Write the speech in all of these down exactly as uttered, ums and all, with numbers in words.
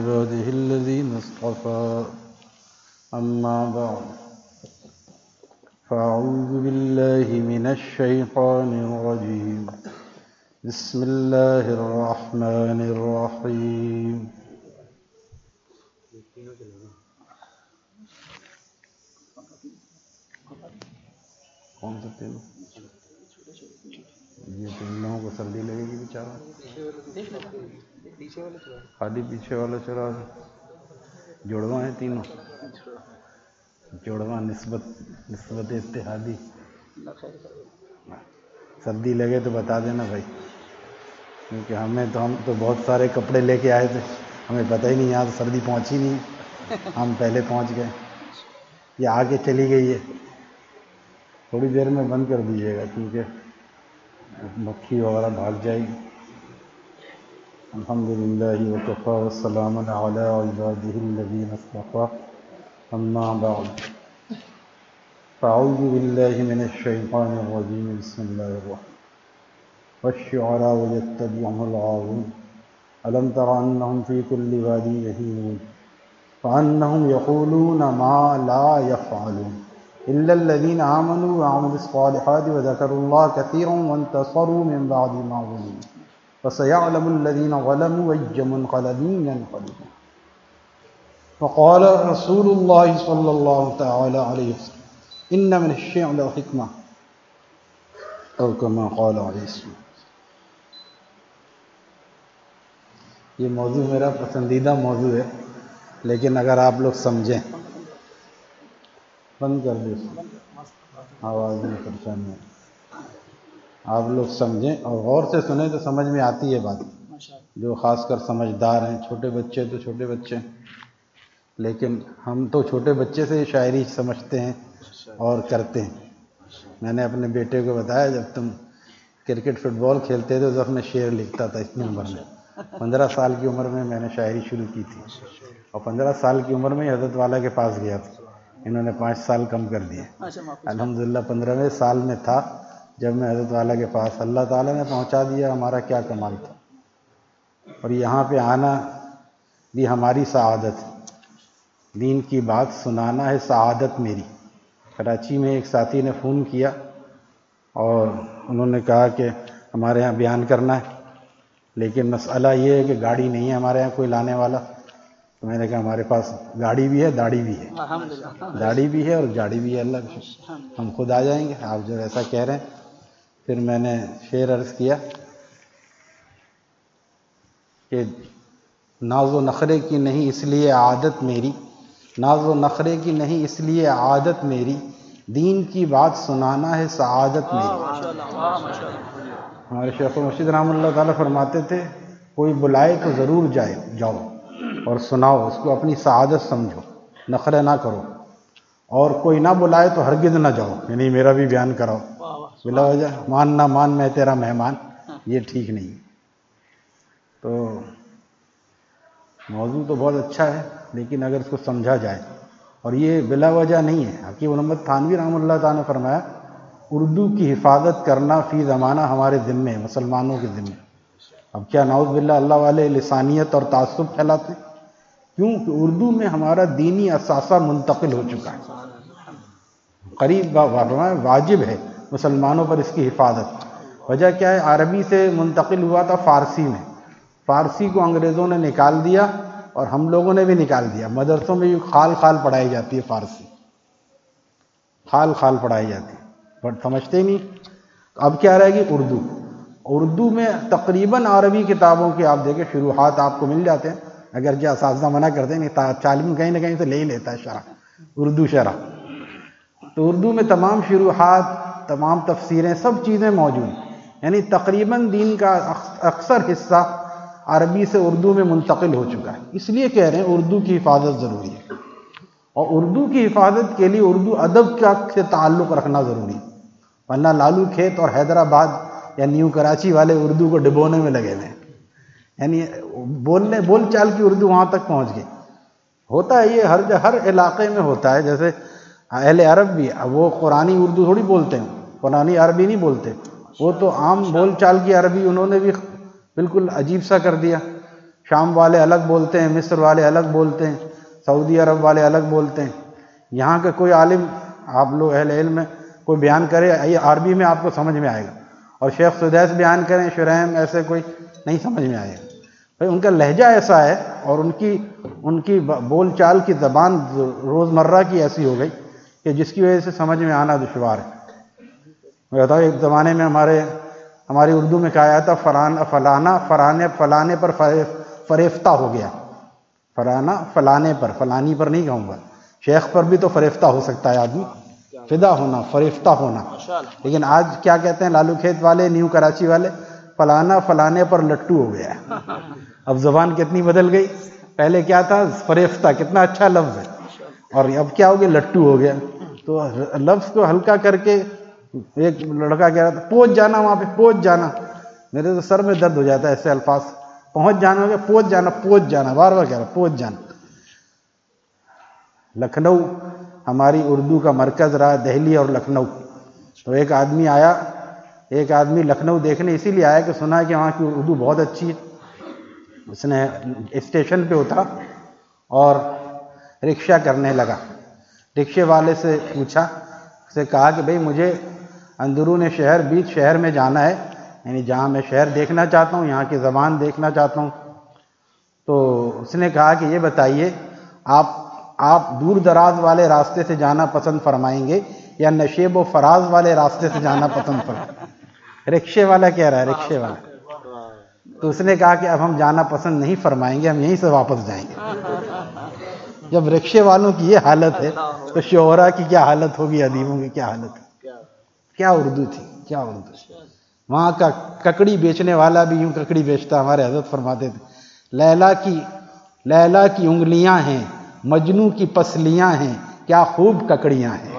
عباده الذين اصطفى أما بعد فأعوذ بالله من الشيطان الرجيم بسم الله الرحمن الرحيم کون سے تین یہ تین لوگوں کو سردی لگے گی بیچارہ خالی پیچھے والا چلا جوڑواں ہیں تینوں جوڑواں نسبت نسبت اتحادی سردی لگے تو بتا دینا بھائی کیونکہ ہمیں تو ہم تو بہت سارے کپڑے لے کے آئے تھے ہمیں پتہ ہی نہیں یہاں تو سردی پہنچی نہیں ہم پہلے پہنچ گئے یہ آگے چلی گئی ہے تھوڑی دیر میں بند کر دیجیے گا کیونکہ مکھی وغیرہ بھاگ جائے گی الحمدللہ وکفی والسلام علی عبادہ الذین اصطفی اما بعد فاعوذ باللہ من الشیطان الرجیم بسم اللہ الرحمن والشعراء یتبعهم الغاوون الم تر انہم فی کل واد یہیمون فانہم یقولون ما لا یفعلون إلا الذين آمنوا وعملوا الصالحات وذكروا الله كثيرا وانتصروا من بعد ما ظلموا فسيعلم الذين ظلموا أي منقلب ينقلبون وقال رسول الله صلى الله تعالى عليه وسلم إن من الشعر الحكمة أو كما قال عليه السلام. یہ موضوع میرا پسندیدہ موضوع ہے لیکن اگر آپ لوگ سمجھیں بند کر دیں آواز میں پریشانی ہے آپ لوگ سمجھیں اور غور سے سنیں تو سمجھ میں آتی ہے بات جو خاص کر سمجھدار ہیں چھوٹے بچے تو چھوٹے بچے ہیں لیکن ہم تو چھوٹے بچے سے شاعری سمجھتے ہیں اور کرتے ہیں میں نے اپنے بیٹے کو بتایا جب تم کرکٹ فٹ بال کھیلتے تھے تو میں شعر لکھتا تھا اتنی عمر میں پندرہ سال کی عمر میں میں نے شاعری شروع کی تھی اور پندرہ سال کی عمر میں حضرت والا کے پاس گیا تھا انہوں نے پانچ سال کم کر دیے الحمدللہ پندرہویں سال میں تھا جب میں حضرت والا کے پاس اللہ تعالیٰ نے پہنچا دیا ہمارا کیا کمال تھا اور یہاں پہ آنا بھی ہماری سعادت ہے دین کی بات سنانا ہے سعادت میری کراچی میں ایک ساتھی نے فون کیا اور انہوں نے کہا کہ ہمارے یہاں بیان کرنا ہے لیکن مسئلہ یہ ہے کہ گاڑی نہیں ہے ہمارے یہاں کوئی لانے والا تو میں نے کہا ہمارے پاس گاڑی بھی ہے داڑھی بھی ہے داڑھی بھی ہے اور گاڑی بھی ہے اللہ کا ہم خود آ جائیں گے آپ جو ایسا کہہ رہے ہیں پھر میں نے شعر عرض کیا کہ ناز و نخرے کی نہیں اس لیے عادت میری ناز و نخرے کی نہیں اس لیے عادت میری دین کی بات سنانا ہے سعادت میری ہمارے شیخ مرشد رحمۃ اللہ تعالیٰ فرماتے تھے کوئی بلائے تو ضرور جائے جاؤ اور سناؤ اس کو اپنی سعادت سمجھو نخرے نہ کرو اور کوئی نہ بلائے تو ہرگز نہ جاؤ یعنی میرا بھی بیان کراؤ بلا وجہ مان نہ مان میں تیرا مہمان یہ ٹھیک نہیں تو موضوع تو بہت اچھا ہے لیکن اگر اس کو سمجھا جائے اور یہ بلا وجہ نہیں ہے حکیم محمد تھانوی رحمۃ اللہ تعالیٰ نے فرمایا اردو کی حفاظت کرنا فی زمانہ ہمارے ذمے مسلمانوں کے ذمے اب کیا نعوذ باللہ اللہ والے لسانیت اور تعصب پھیلاتے کیوں کہ اردو میں ہمارا دینی اثاثہ منتقل ہو چکا ہے قریب واجب ہے مسلمانوں پر اس کی حفاظت وجہ کیا ہے عربی سے منتقل ہوا تھا فارسی میں فارسی کو انگریزوں نے نکال دیا اور ہم لوگوں نے بھی نکال دیا مدرسوں میں خال خال پڑھائی جاتی ہے فارسی خال خال پڑھائی جاتی ہے بٹ سمجھتے ہی نہیں اب کیا رہے گی اردو اردو میں تقریباً عربی کتابوں کے آپ دیکھیں شروحات آپ کو مل جاتے ہیں اگر جو اساتذہ منع کرتے ہیں عالم کہیں نہ کہیں سے لے ہی لیتا ہے شرح اردو شرح تو اردو میں تمام شروحات تمام تفسیریں سب چیزیں موجود یعنی تقریباً دین کا اکثر حصہ عربی سے اردو میں منتقل ہو چکا ہے اس لیے کہہ رہے ہیں اردو کی حفاظت ضروری ہے اور اردو کی حفاظت کے لیے اردو ادب کا سے تعلق رکھنا ضروری ہے ورنہ لالو کھیت اور حیدرآباد یا نیو کراچی والے اردو کو ڈبونے میں لگے ہوئے ہیں یعنی بولنے بول چال کی اردو وہاں تک پہنچ گئی ہوتا ہے یہ ہر ہر علاقے میں ہوتا ہے جیسے اہل عرب بھی وہ قرآنی اردو تھوڑی بولتے ہیں قرآنی عربی نہیں بولتے وہ تو عام بول چال کی عربی انہوں نے بھی بالکل عجیب سا کر دیا شام والے الگ بولتے ہیں، مصر والے الگ بولتے ہیں، سعودی عرب والے الگ بولتے ہیں. یہاں کا کوئی عالم، آپ لوگ اہل علم میں کوئی بیان کرے یہ عربی میں آپ کو سمجھ میں آئے گا، اور شیخ سدیس بیان کریں شرائم ایسے کوئی نہیں سمجھ میں آئے گا. بھائی ان کا لہجہ ایسا ہے اور ان کی ان کی بول چال کی زبان روزمرہ کی ایسی ہو گئی کہ جس کی وجہ سے سمجھ میں آنا دشوار ہے. میں بتاؤں ایک زمانے میں ہمارے ہماری اردو میں کہا جاتا فلانا فلانا فلانے فلانے پر فریفتہ ہو گیا. فلانا فلانے پر، فلانی پر نہیں کہوں گا، شیخ پر بھی تو فریفتہ ہو سکتا ہے آدمی، فدا ہونا، فریفتہ ہونا. لیکن آج کیا کہتے ہیں لالو کھیت والے، نیو کراچی والے، فلانا فلانے پر لٹو ہو گیا. اب زبان کتنی بدل گئی. پہلے کیا تھا فریفتہ، کتنا اچھا لفظ ہے، اور اب کیا ہو گیا لٹو ہو گیا. تو لفظ کو ہلکا کر کے ایک لڑکا کہہ رہا تھا پہنچ جانا، وہاں پہ پہنچ جانا. میرے تو سر میں درد ہو جاتا ہے ایسے الفاظ. پہنچ جانا ہو گیا، پہنچ جانا، پہنچ جانا، بار بار کہہ رہا پہنچ جانا. لکھنؤ ہماری اردو کا مرکز رہا، دہلی اور لکھنؤ. تو ایک آدمی آیا، ایک آدمی لکھنؤ دیکھنے اسی لیے آیا کہ سنا کہ وہاں کی اردو بہت اچھی ہے. اس نے اسٹیشن پہ اترا اور رکشہ کرنے لگا. رکشے والے سے پوچھا، اسے کہا کہ بھئی مجھے اندرون شہر، بیچ شہر میں جانا ہے، یعنی جہاں میں شہر دیکھنا چاہتا ہوں، یہاں کی زبان دیکھنا چاہتا ہوں. تو اس نے کہا کہ یہ بتائیے آپ آپ دور دراز والے راستے سے جانا پسند فرمائیں گے یا نشیب و فراز والے راستے سے جانا پسند فرمائیں گے؟ رکشے والا کہہ رہا ہے، رکشے والا. تو اس نے کہا کہ اب ہم جانا پسند نہیں فرمائیں گے، ہم یہیں سے واپس جائیں گے. جب رکشے والوں کی یہ حالت ہے تو شعراء کی کیا حالت ہوگی، ادیبوں کی کیا حالت ہے. کیا اردو تھی، کیا اردو. وہاں کا ککڑی بیچنے والا بھی یوں ککڑی بیچتا. ہمارے حضرت فرماتے تھے لیلا کی لیلا کی انگلیاں ہیں، مجنو کی پسلیاں ہیں، کیا خوب ککڑیاں ہیں.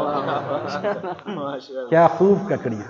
کیا خوب ککڑیاں.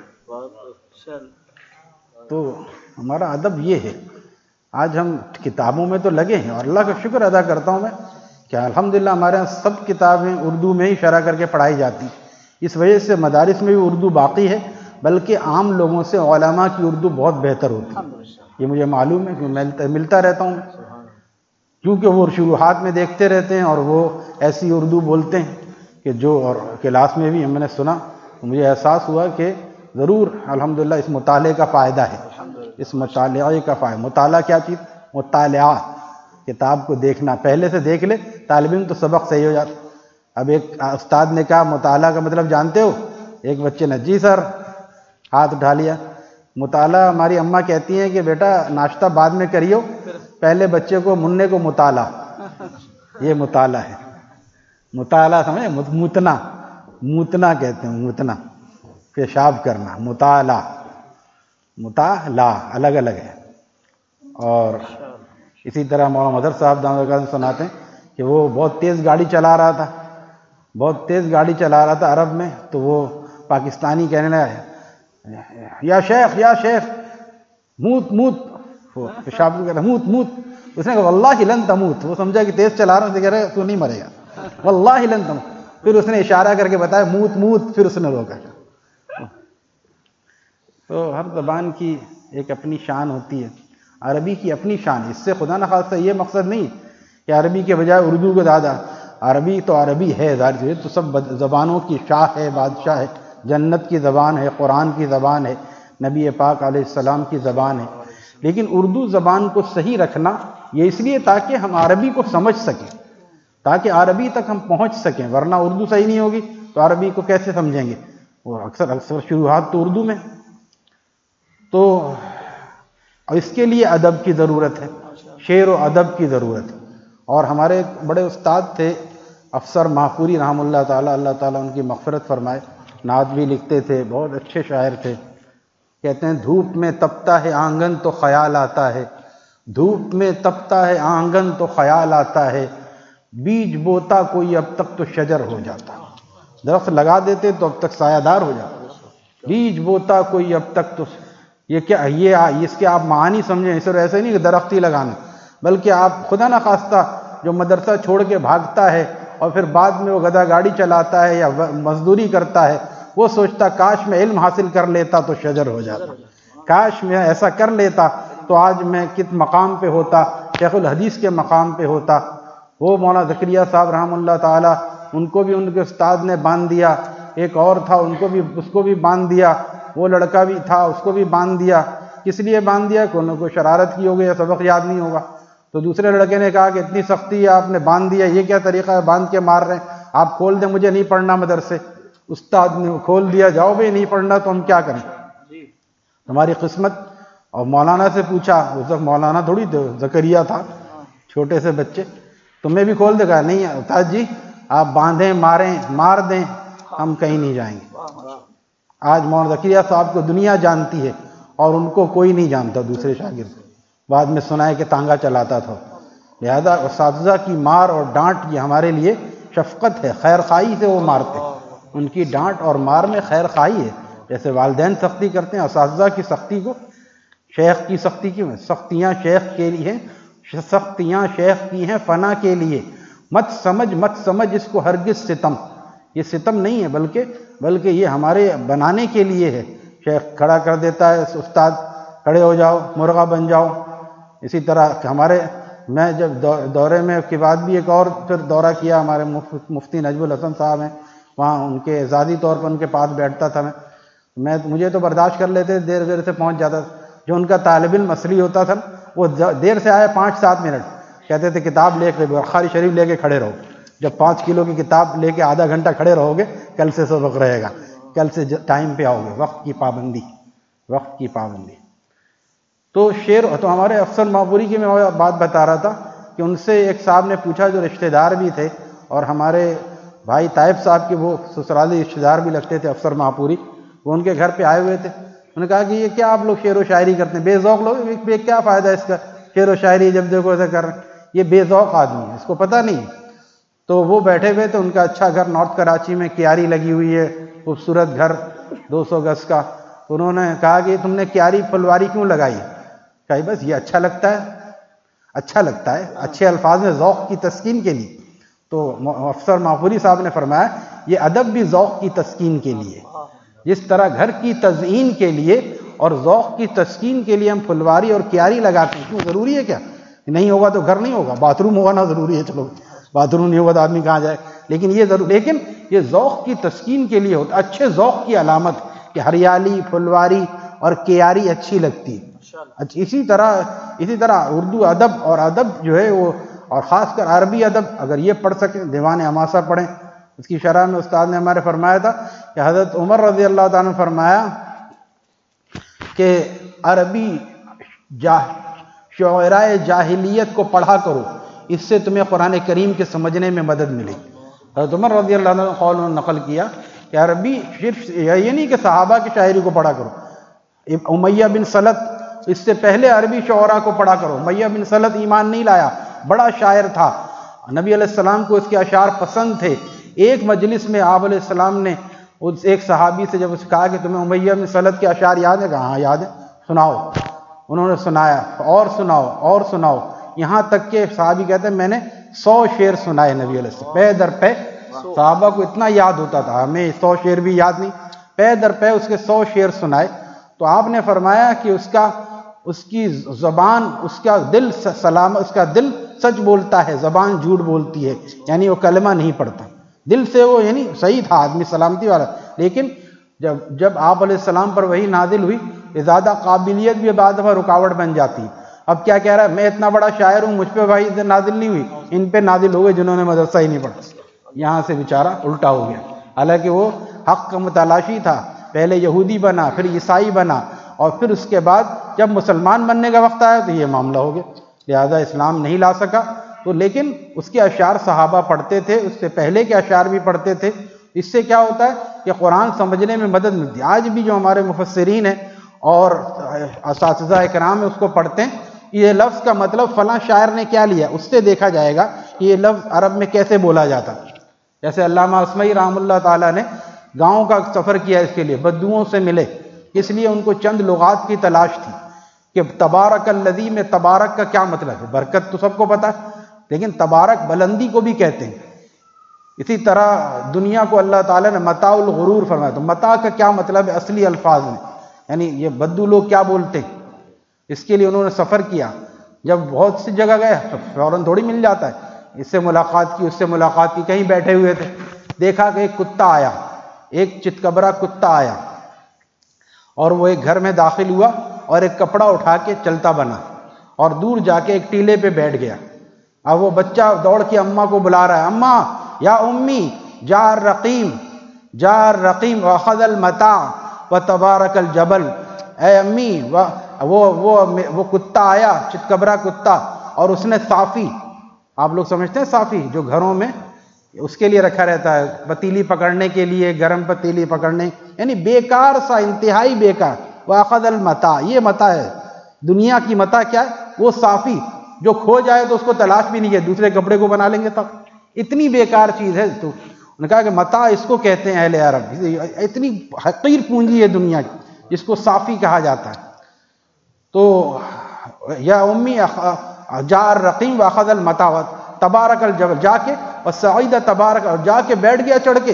تو ہمارا ادب یہ ہے. آج ہم کتابوں میں تو لگے ہیں، اور اللہ کا شکر ادا کرتا ہوں میں کہ الحمدللہ ہمارے یہاں سب کتابیں اردو میں ہی شرح کر کے پڑھائی جاتی. اس وجہ سے مدارس میں بھی اردو باقی ہے، بلکہ عام لوگوں سے علماء کی اردو بہت بہتر ہوتی ہے. یہ مجھے معلوم ہے کہ ملتا رہتا ہوں، کیونکہ وہ شروحات میں دیکھتے رہتے ہیں اور وہ ایسی اردو بولتے ہیں کہ جو، اور کلاس میں بھی میں نے سنا تو مجھے احساس ہوا کہ ضرور الحمدللہ اس مطالعے کا فائدہ ہے. اس مطالعے کا فائدہ. مطالعہ کیا چیز؟ مطالعہ، کتاب کو دیکھنا. پہلے سے دیکھ لے طالب علم تو سبق صحیح ہو جاتا. اب ایک استاد نے کہا مطالعہ کا مطلب جانتے ہو؟ ایک بچے نے جی سر ہاتھ اٹھا لیا. مطالعہ ہماری اماں کہتی ہیں کہ بیٹا ناشتہ بعد میں کریو، پہلے بچے کو مننے کو مطالعہ. یہ مطالعہ ہے. مطالعہ سمجھے؟ موتنا، موتنا کہتے ہیں، موتنا پیشاب کرنا. مطالعہ، مطالعہ الگ الگ ہے. اور اسی طرح مولانا مظہر صاحب دامت برکاتہ سناتے ہیں کہ وہ بہت تیز گاڑی چلا رہا تھا، بہت تیز گاڑی چلا رہا تھا عرب میں. تو وہ پاکستانی کہنے لگا یا شیخ یا شیخ موت موت، وہ پیشاب کر رہا موت موت. اس نے کہا واللہ لن تموت. وہ سمجھا کہ تیز چلا رہا ہوں، اسے کہہ رہا تو نہیں مرے گا، واللہ لن تموت. پھر اس نے اشارہ کر کے بتایا موت موت، پھر اس نے روکا. تو ہر زبان کی ایک اپنی شان ہوتی ہے. عربی کی اپنی شان. اس سے خدا نخواستہ یہ مقصد نہیں کہ عربی کے بجائے اردو کو زیادہ. عربی تو عربی ہے، ظاہر سی تو سب زبانوں کی شاہ ہے، بادشاہ ہے. جنت کی زبان ہے، قرآن کی زبان ہے، نبی پاک علیہ السلام کی زبان ہے. لیکن اردو زبان کو صحیح رکھنا یہ اس لیے تاکہ ہم عربی کو سمجھ سکیں، تاکہ عربی تک ہم پہنچ سکیں. ورنہ اردو صحیح نہیں ہوگی تو عربی کو کیسے سمجھیں گے؟ وہ اکثر اکثر شروحات تو اردو میں. تو اس کے لیے ادب کی ضرورت ہے، شعر و ادب کی ضرورت ہے. اور ہمارے بڑے استاد تھے افسر ماہپوری رحمہ اللہ تعالیٰ، اللہ تعالیٰ ان کی مغفرت فرمائے. نعت بھی لکھتے تھے، بہت اچھے شاعر تھے. کہتے ہیں دھوپ میں تپتا ہے آنگن تو خیال آتا ہے، دھوپ میں تپتا ہے آنگن تو خیال آتا ہے، بیج بوتا کوئی اب تک تو شجر ہو جاتا. درخت لگا دیتے تو اب تک سایہ دار ہو جاتا. بیج بوتا کوئی اب تک تو، یہ کیا یہ اس کے آپ معانی سمجھیں. صرف ایسے نہیں کہ درخت ہی لگانا، بلکہ آپ خدا نخواستہ جو مدرسہ چھوڑ کے بھاگتا ہے اور پھر بعد میں وہ گدھا گاڑی چلاتا ہے یا مزدوری کرتا ہے، وہ سوچتا کاش میں علم حاصل کر لیتا تو شجر ہو جاتا، کاش میں ایسا کر لیتا تو آج میں کت مقام پہ ہوتا شیخ الحدیث کے مقام پہ ہوتا، وہ مولانا زکریا صاحب رحمہ اللہ تعالیٰ، ان کو بھی ان کے استاد نے باندھ دیا، ایک اور تھا ان کو بھی اس کو بھی باندھ دیا، وہ لڑکا بھی تھا اس کو بھی باندھ دیا۔ کس لیے باندھ دیا؟ کہ انہوں کو شرارت کی ہوگی یا سبق یاد نہیں ہوگا۔ تو دوسرے لڑکے نے کہا کہ اتنی سختی ہے آپ نے باندھ دیا، یہ کیا طریقہ ہے باندھ کے مار رہے ہیں، آپ کھول دیں، مجھے نہیں پڑھنا مدرسے۔ استاد نے کھول دیا، جاؤ بھائی نہیں پڑھنا تو ہم کیا کریں، ہماری قسمت۔ اور مولانا سے پوچھا، اس وقت مولانا تھوڑی زکریا تھا، چھوٹے سے بچے، تمہیں بھی کھول دے گا؟ نہیں استاد جی آپ باندھیں ماریں مار دیں ہم کہیں نہیں جائیں گے۔ آج مولانا زکریا صاحب کو دنیا جانتی ہے اور ان کو کوئی نہیں جانتا دوسرے شاگرد، بعد میں سنا ہے کہ تانگا چلاتا تھا۔ لہذا اساتذہ کی مار اور ڈانٹ یہ ہمارے لیے شفقت ہے، خیر خواہی سے وہ مارتے ہیں، ان کی ڈانٹ اور مار میں خیر خواہی ہے۔ جیسے والدین سختی کرتے ہیں، اساتذہ کی سختی کو شیخ کی سختی کیوں ہے؟ سختیاں شیخ کے لیے ہیں، سختیاں شیخ کی ہیں فنا کے لیے، مت سمجھ مت سمجھ اس کو ہرگز ستم، یہ ستم نہیں ہے بلکہ بلکہ یہ ہمارے بنانے کے لیے ہے۔ شیخ کھڑا کر دیتا ہے، استاد کھڑے ہو جاؤ مرغا بن جاؤ۔ اسی طرح ہمارے میں جب دورے میں کے بعد بھی ایک اور پھر دورہ کیا، ہمارے مفتی نجم الحسن صاحب ہیں وہاں، ان کے ذاتی طور پر ان کے پاس بیٹھتا تھا میں میں مجھے تو برداشت کر لیتے، دیر دیر سے پہنچ جاتا تھا۔ جو ان کا طالب علم اصلی ہوتا تھا وہ دیر سے آئے پانچ سات منٹ، کہتے تھے کتاب لے کے بخاری شریف لے کے کھڑے رہو، جب پانچ کلو کی کتاب لے کے آدھا گھنٹہ کھڑے رہو گے کل سے سبق رہے گا، کل سے ٹائم پہ آؤ گے۔ وقت کی پابندی، وقت کی پابندی۔ تو شعر تو ہمارے افسر ماپوری کی میں بات بتا رہا تھا کہ ان سے ایک صاحب نے پوچھا جو رشتہ دار بھی تھے اور ہمارے بھائی طائب صاحب کے وہ سسرالی رشتہ دار بھی لگتے تھے افسر ماپوری، وہ ان کے گھر پہ آئے ہوئے تھے۔ انہوں نے کہا کہ یہ کیا آپ لوگ شعر و شاعری کرتے ہیں، بے ذوق لوگ، بے کیا فائدہ ہے اس کا، شعر و شاعری جب دیکھو ایسا کر رہے ہیں، یہ بے ذوق آدمی ہے، اس کو پتہ نہیں۔ تو وہ بیٹھے ہوئے تھے، ان کا اچھا گھر نارتھ کراچی میں کیاری لگی ہوئی ہے، خوبصورت گھر دو سو گز کا۔ انہوں نے کہا کہ تم نے کیاری پھلواری کیوں لگائی؟ کہا بس یہ اچھا لگتا ہے، اچھا لگتا ہے، اچھے الفاظ میں ذوق کی تسکین کے لیے۔ تو افسر ماپوری صاحب نے فرمایا یہ ادب بھی ذوق کی تسکین کے لیے، جس طرح گھر کی تزئین کے لیے اور ذوق کی تسکین کے لیے ہم پھلواری اور کیاری لگاتے ہیں، کیوں ضروری ہے کیا؟ نہیں ہوگا تو گھر نہیں ہوگا، باتھ روم ہوگا نا ضروری ہے، چلو باتھ روم نہیں ہوگا تو آدمی کہاں جائے، لیکن یہ ضرور لیکن یہ ذوق کی تسکین کے لیے ہوتا، اچھے ذوق کی علامت کہ ہریالی پھلواری اور کیاری اچھی لگتی ہے۔ اسی طرح اسی طرح اردو ادب اور ادب جو ہے وہ، اور خاص کر عربی ادب اگر یہ پڑھ سکیں، دیوان حماسہ پڑھیں، اس کی شرح میں استاد نے ہمارے فرمایا تھا کہ حضرت عمر رضی اللہ تعالیٰ نے فرمایا کہ عربی شعراء جاہلیت کو پڑھا کرو، اس سے تمہیں قرآن کریم کے سمجھنے میں مدد ملے۔ حضرت عمر رضی اللہ عنہ نے قول نقل کیا کہ عربی صرف یہ نہیں کہ صحابہ کی شاعری کو پڑھا کرو، امیہ بن سلط اس سے پہلے عربی شعراء کو پڑھا کرو۔ امیہ بن سلط ایمان نہیں لایا، بڑا شاعر تھا، نبی علیہ السلام کو اس کے اشعار پسند تھے۔ ایک مجلس میں آپ علیہ السلام نے اس ایک صحابی سے جب اس کہا کہ تمہیں امیہ بن سلط کے اشعار یاد ہے؟ کہا ہاں یاد ہے، سناؤ۔ انہوں نے سنایا، اور سناؤ اور سناؤ، یہاں تک کہ صحابی کہتے ہیں میں نے سو شعر سنائے نبی علیہ السلام، پے در پے۔ صحابہ کو اتنا یاد ہوتا تھا، ہمیں سو شعر بھی یاد نہیں، پے در پے اس کے سو شعر سنائے۔ تو آپ نے فرمایا کہ اس کا اس کی زبان، اس کا دل سلام، اس کا دل سچ بولتا ہے، زبان جھوٹ بولتی ہے، یعنی وہ کلمہ نہیں پڑھتا، دل سے وہ یعنی صحیح تھا آدمی، سلامتی والا، لیکن جب جب آپ علیہ السلام پر وہی نازل ہوئی، زیادہ قابلیت بھی بعض دفعہ رکاوٹ بن جاتی ہے۔ اب کیا کہہ رہا ہے، میں اتنا بڑا شاعر ہوں، مجھ پہ بھائی نازل نہیں ہوئی، ان پہ نازل ہوئے جنہوں نے مدرسہ ہی نہیں پڑھا۔ یہاں سے بیچارہ الٹا ہو گیا، حالانکہ وہ حق کا متلاشی تھا، پہلے یہودی بنا، پھر عیسائی بنا، اور پھر اس کے بعد جب مسلمان بننے کا وقت آیا تو یہ معاملہ ہو گیا، لہذا اسلام نہیں لا سکا۔ تو لیکن اس کے اشعار صحابہ پڑھتے تھے، اس سے پہلے کے اشعار بھی پڑھتے تھے۔ اس سے کیا ہوتا ہے کہ قرآن سمجھنے میں مدد ملتی ہے۔ آج بھی جو ہمارے مفسرین ہیں اور اساتذہ اکرام ہیں اس کو پڑھتے ہیں، یہ لفظ کا مطلب فلاں شاعر نے کیا لیا، اس سے دیکھا جائے گا کہ یہ لفظ عرب میں کیسے بولا جاتا۔ جیسے علامہ اسمعی رحمہ اللہ تعالیٰ نے گاؤں کا سفر کیا، اس کے لیے بدوؤں سے ملے، اس لیے ان کو چند لغات کی تلاش تھی کہ تبارک الذی میں تبارک کا کیا مطلب ہے، برکت تو سب کو پتہ ہے، لیکن تبارک بلندی کو بھی کہتے ہیں۔ اسی طرح دنیا کو اللہ تعالیٰ نے متاع الغرور فرمایا، تو متاع کا کیا مطلب ہے اصلی الفاظ میں، یعنی یہ بدو لوگ کیا بولتے ہیں، اس کے لیے انہوں نے سفر کیا۔ جب بہت سی جگہ گئے تو فوراً تھوڑی مل جاتا ہے، اس سے ملاقات کی اس سے ملاقات کی، کہیں بیٹھے ہوئے تھے، دیکھا کہ ایک کتا آیا، ایک چتکبرا کتا آیا اور وہ ایک گھر میں داخل ہوا اور ایک کپڑا اٹھا کے چلتا بنا اور دور جا کے ایک ٹیلے پہ بیٹھ گیا۔ اب وہ بچہ دوڑ کے اماں کو بلا رہا ہے، اماں یا امی جا الرقیم جا الرقیم واخذ المتاع وتبارک الجبل، اے امی وہ وہ وہ کتا آیا، چتکبرا کتا، اور اس نے صافی، آپ لوگ سمجھتے ہیں صافی جو گھروں میں اس کے لیے رکھا رہتا ہے، پتیلی پکڑنے کے لیے، گرم پتیلی پکڑنے، یعنی بیکار سا، انتہائی بیکار۔ واخذ المتاع، یہ متاع ہے دنیا کی، متاع کیا ہے؟ وہ صافی جو کھو جائے تو اس کو تلاش بھی نہیں ہے، دوسرے کپڑے کو بنا لیں گے تب، اتنی بیکار چیز ہے۔ تو انہوں نے کہا کہ متاع اس کو کہتے ہیں اہل عرب، اتنی حقیر پونجی ہے دنیا کی جس کو صافی کہا جاتا ہے۔ تو یا امی جا الرقیم واخذ المتاع تبارک الجبل، جا کے وصعید تبارک، اور جا کے بیٹھ گیا چڑھ کے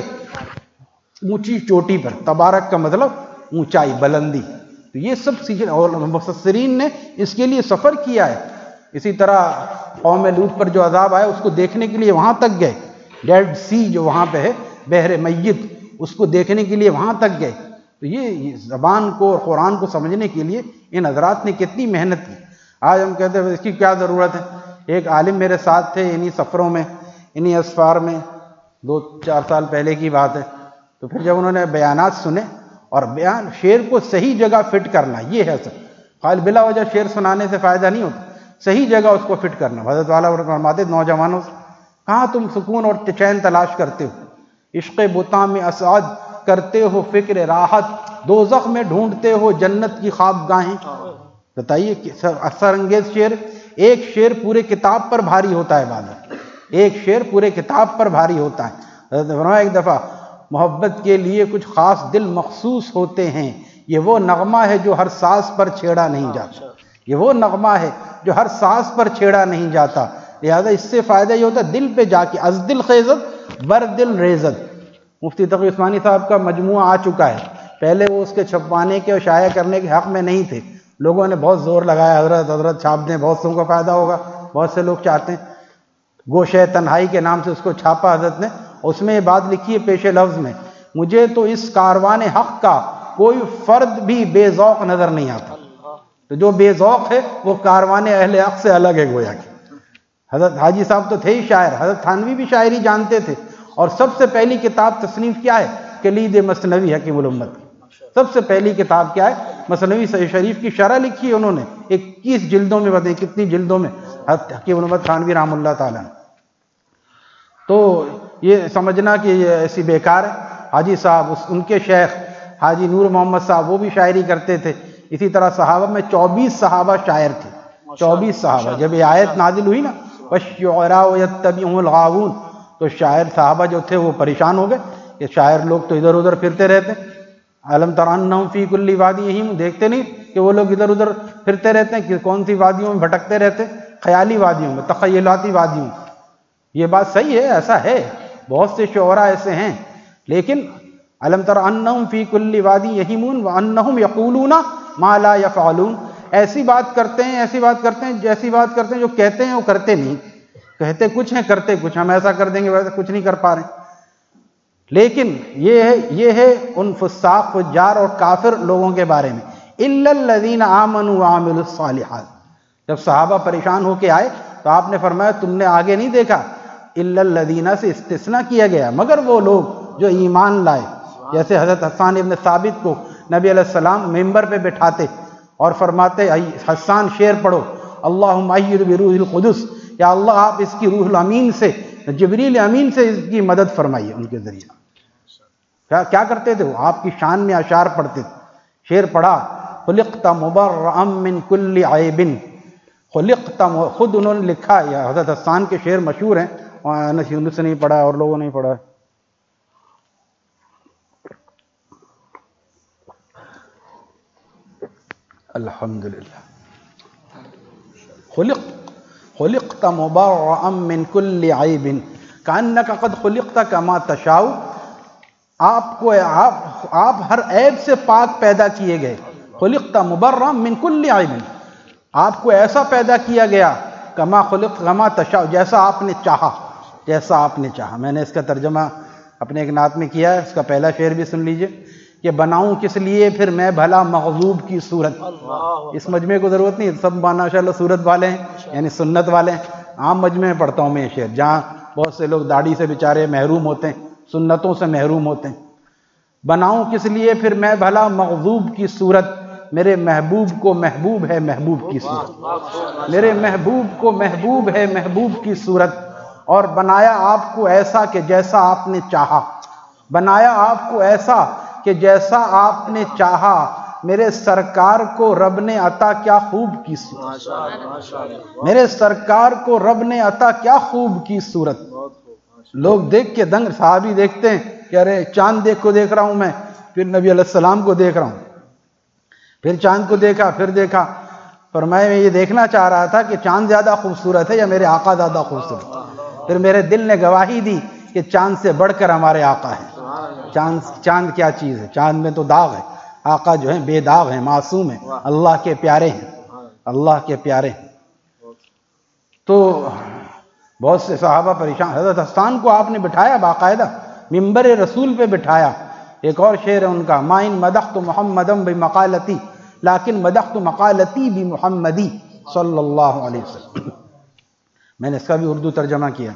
اونچی چوٹی پر، تبارک کا مطلب اونچائی، بلندی۔ تو یہ سب سیکھیں، اور مفسرین نے اس کے لیے سفر کیا ہے۔ اسی طرح قوم لوط پر جو عذاب آیا اس کو دیکھنے کے لیے وہاں تک گئے، ڈیڈ سی جو وہاں پہ ہے، بحر میت، اس کو دیکھنے کے لیے وہاں تک گئے۔ تو یہ زبان کو اور قرآن کو سمجھنے کے لیے ان حضرات نے کتنی محنت کی۔ آج ہم کہتے ہیں اس کی کیا ضرورت ہے؟ ایک عالم میرے ساتھ تھے انہی سفروں میں، انہی اسفار میں، دو چار سال پہلے کی بات ہے۔ تو پھر جب انہوں نے بیانات سنے، اور بیان شعر کو صحیح جگہ فٹ کرنا، یہ ہے سب، خالی بلا وجہ شعر سنانے سے فائدہ نہیں ہوتا، صحیح جگہ اس کو فٹ کرنا۔ حضرت والا فرماتے نوجوانوں سے، کہاں تم سکون اور چین تلاش کرتے ہو؟ عشق بتاں میں اسعد کرتے ہو فکر راحت، دوزخ میں ڈھونڈتے ہو جنت کی خوابگاہیں۔ بتائیے اثر انگیز شعر، ایک شعر پورے کتاب پر بھاری ہوتا ہے، بعد ایک شعر پورے کتاب پر بھاری ہوتا ہے۔ حضرت نے فرمایا ایک دفعہ، محبت کے لیے کچھ خاص دل مخصوص ہوتے ہیں، یہ وہ نغمہ ہے جو ہر ساز پر چھیڑا نہیں جاتا، یہ وہ نغمہ ہے جو ہر ساز پر چھیڑا نہیں جاتا، لہذا اس سے فائدہ یہ ہوتا ہے دل پہ جا کے، از دل خیزت بر دل ریزت۔ مفتی تقی عثمانی صاحب کا مجموعہ آ چکا ہے، پہلے وہ اس کے چھپوانے کے اور شائع کرنے کے حق میں نہیں تھے، لوگوں نے بہت زور لگایا، حضرت حضرت چھاپ دیں، بہت سو کو فائدہ ہوگا، بہت سے لوگ چاہتے ہیں۔ گوشہ تنہائی کے نام سے اس کو چھاپا حضرت نے، اس میں یہ بات لکھی ہے پیش لفظ میں، مجھے تو اس کاروان حق کا کوئی فرد بھی بے ذوق نظر نہیں آتا۔ تو جو بے ذوق ہے وہ کاروان اہل حق سے الگ ہے گویا کہ۔ حضرت حاجی صاحب تو تھے ہی شاعر، حضرت تھانوی بھی شاعری جانتے تھے، اور سب سے پہلی کتاب تصنیف کیا ہے؟ کلید مثنوی حکیم الامت۔ سب سے پہلی کتاب کیا ہے؟ مثنوی شریف کی شرح لکھی ہے انہوں نے، اکیس جلدوں میں، بتائیں کتنی جلدوں میں، حکیم الامت تھانوی رحمہ اللہ تعالیٰ۔ تو یہ سمجھنا کہ یہ ایسی بیکار ہے۔ حاجی صاحب، ان کے شیخ حاجی نور محمد صاحب، وہ بھی شاعری کرتے تھے۔ اسی طرح صحابہ میں چوبیس صحابہ شاعر تھے، چوبیس صحابہ۔ جب یہ آیت نازل ہوئی نا وَالشُّعَرَاءُ يَتَّبِعُهُمُ الْغَاوُونَ، تو شاعر صحابہ جو تھے وہ پریشان ہو گئے کہ شاعر لوگ تو ادھر ادھر پھرتے رہتے، أَلَمْ تَرَ أَنَّهُمْ فِي كُلِّ وَادٍ يَهِيمُونَ، دیکھتے نہیں کہ وہ لوگ ادھر ادھر پھرتے رہتے ہیں، کہ کون سی وادیوں میں بھٹکتے رہتے، خیالی وادیوں میں، تخیلاتی وادیوں میں۔ یہ بات صحیح ہے، ایسا ہے، بہت سے شعراء ایسے ہیں، لیکن أَلَمْ تَرَ أَنَّهُمْ فِي كُلِّ وَادٍ يَهِيمُونَ وَأَنَّهُمْ يَقُولُونَ مَا لَا يَفْعَلُونَ، ایسی بات کرتے ہیں، ایسی بات کرتے ہیں، جیسی بات کرتے ہیں جو کہتے ہیں وہ کرتے نہیں، کہتے کچھ ہیں کرتے کچھ، ہم ایسا کر دیں گے ویسا کچھ نہیں کر پا رہے۔ لیکن یہ ہے یہ ہے ان فساق فجار اور کافر لوگوں کے بارے میں، إِلَّا الَّذِينَ آمَنُوا وَعَمِلُوا الصَّالِحَاتِ۔ جب صحابہ پریشان ہو کے آئے تو آپ نے فرمایا تم نے آگے نہیں دیکھا، إِلَّا الَّذِينَ سے استثناء کیا گیا، مگر وہ لوگ جو ایمان لائے۔ جیسے حضرت حسان ابن ثابت کو نبی علیہ السلام ممبر پہ بٹھاتے اور فرماتے حسان شعر پڑھو، اللہم ایّد بروح القدس، یا اللہ آپ اس کی روح الامین سے، جبریل امین سے اس کی مدد فرمائیے ان کے ذریعے۔ کیا کیا کرتے تھے وہ؟ آپ کی شان میں اشعار پڑھتے تھے۔ شعر پڑھا، خلقت مبرئا من کل عیب، خلقت، خود انہوں نے لکھا، یا حضرت حسان کے شعر مشہور ہیں، انس یونس نے نہیں پڑھا اور لوگوں نے نہیں پڑھا۔ الحمدللہ، خلق خلقت مبرئا من کل عیب کأنک قد خلقت کما تشاء، آپ کو آپ آپ ہر عیب سے پاک پیدا کیے گئے، خلقت مبرئا من کل عیب، آپ کو ایسا پیدا کیا گیا کما خلق کما تشاء، جیسا آپ نے چاہا، جیسا آپ نے چاہا۔ میں نے اس کا ترجمہ اپنے ایک نعت میں کیا ہے، اس کا پہلا شعر بھی سن لیجئے کہ بناؤں کس لیے پھر میں بھلا مغضوب کی صورت۔ اس مجمع کو ضرورت نہیں، سب ماشاء اللہ صورت والے ہیں، یعنی سنت والے ہیں۔ عام مجمع میں پڑھتا ہوں میں یہ شعر، جہاں بہت سے لوگ داڑھی سے بیچارے محروم ہوتے ہیں، سنتوں سے محروم ہوتے ہیں۔ بناؤں کس لیے پھر میں بھلا مغضوب کی صورت، میرے محبوب کو محبوب ہے محبوب کی صورت، میرے محبوب کو محبوب ہے محبوب کی صورت، اور بنایا آپ کو ایسا کہ جیسا آپ نے چاہا، بنایا آپ کو ایسا کہ جیسا آپ نے چاہا، میرے سرکار کو رب نے عطا کیا خوب کی صورت، میرے سرکار کو رب نے عطا کیا خوب کی صورت۔ لوگ دیکھ کے دنگ، صحابی دیکھتے ہیں کہ ارے چاند دیکھ کو دیکھ رہا ہوں میں، پھر نبی علیہ السلام کو دیکھ رہا ہوں، پھر چاند کو دیکھا، پھر دیکھا، فرمایا میں یہ دیکھنا چاہ رہا تھا کہ چاند زیادہ خوبصورت ہے یا میرے آقا زیادہ خوبصورت۔ پھر میرے دل نے گواہی دی کہ چاند سے بڑھ کر ہمارے آقا ہیں۔ چاند چاند کیا چیز ہے؟ چاند میں تو داغ ہے، آقا جو ہیں بے داغ ہیں، معصوم ہیں، اللہ کے پیارے ہیں، اللہ کے پیارے ہیں۔ تو بہت سے صحابہ پریشان، حضرت حسان کو آپ نے بٹھایا باقاعدہ، ممبر رسول پہ بٹھایا۔ ایک اور شعر ہے ان کا، ما ان مدحت محمدم بمقالتی لیکن مدحت مقالتی بمحمدی صلی اللہ علیہ وسلم۔ میں نے اس کا بھی اردو ترجمہ کیا،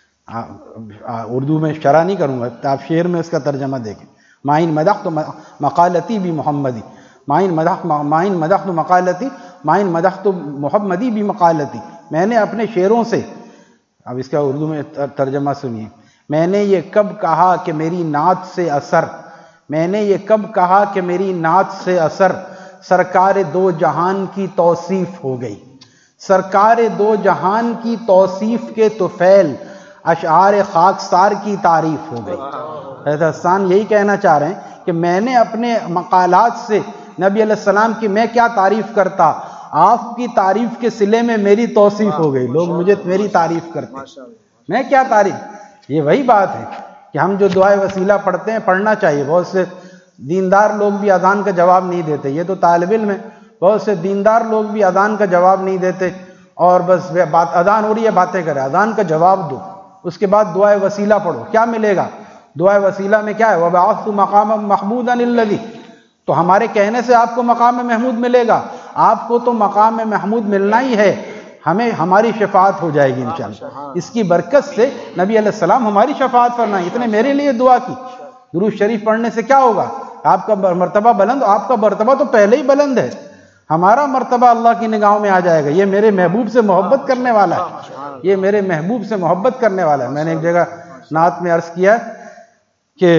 اردو میں شرح نہیں کروں گا، آپ شعر میں اس کا ترجمہ دیکھیں۔ ما ان مدحت مقالتی بمحمدی، ما ان مدحت ما ان مدحت مقالتی ما ان مدحت محمدی بمقالتی، میں نے اپنے شعروں سے، اب اس کا اردو میں ترجمہ سنیے، میں نے یہ کب کہا کہ میری نعت سے اثر، میں نے یہ کب کہا کہ میری نعت سے اثر، سرکار دو جہان کی توصیف ہو گئی، سرکار دو جہان کی توصیف کے طفیل، اشعار خاکسار کی تعریف ہو گئی۔ حضرت حسان یہی کہنا چاہ رہے ہیں کہ میں نے اپنے مقالات سے نبی علیہ السلام کی میں کیا تعریف کرتا، آپ کی تعریف کے صلے میں میری توصیف ہو گئی، لوگ مجھے میری تعریف کرتے ہیں، میں کیا تعریف۔ یہ وہی بات ہے کہ ہم جو دعائے وسیلہ پڑھتے ہیں، پڑھنا چاہیے۔ بہت سے دیندار لوگ بھی اذان کا جواب نہیں دیتے، یہ تو طالب علم ہے، بہت سے دیندار لوگ بھی اذان کا جواب نہیں دیتے، اور بس بات اذان ہو رہی ہے باتیں کریں، اذان کا جواب دو، اس کے بعد دعائے وسیلہ پڑھو۔ کیا ملے گا دعائے وسیلہ میں؟ کیا ہے، وَبَعَثْتُ مَقَامًا مَحْمُودًا الَّذِي، تو ہمارے کہنے سے آپ کو مقام محمود ملے گا، آپ کو تو مقام محمود ملنا ہی ہے، ہمیں ہماری شفاعت ہو جائے گی انشاءاللہ۔ اس کی برکت سے نبی علیہ السلام ہماری شفاعت فرمائیں، اتنے میرے لیے دعا کی۔ درود شریف پڑھنے سے کیا ہوگا؟ آپ کا مرتبہ بلند، آپ کا مرتبہ تو پہلے ہی بلند ہے، ہمارا مرتبہ اللہ کی نگاہوں میں آ جائے گا۔ یہ میرے محبوب سے محبت کرنے والا ہے، یہ میرے محبوب سے محبت کرنے والا ہے۔ میں نے ایک جگہ نعت میں عرض کیا کہ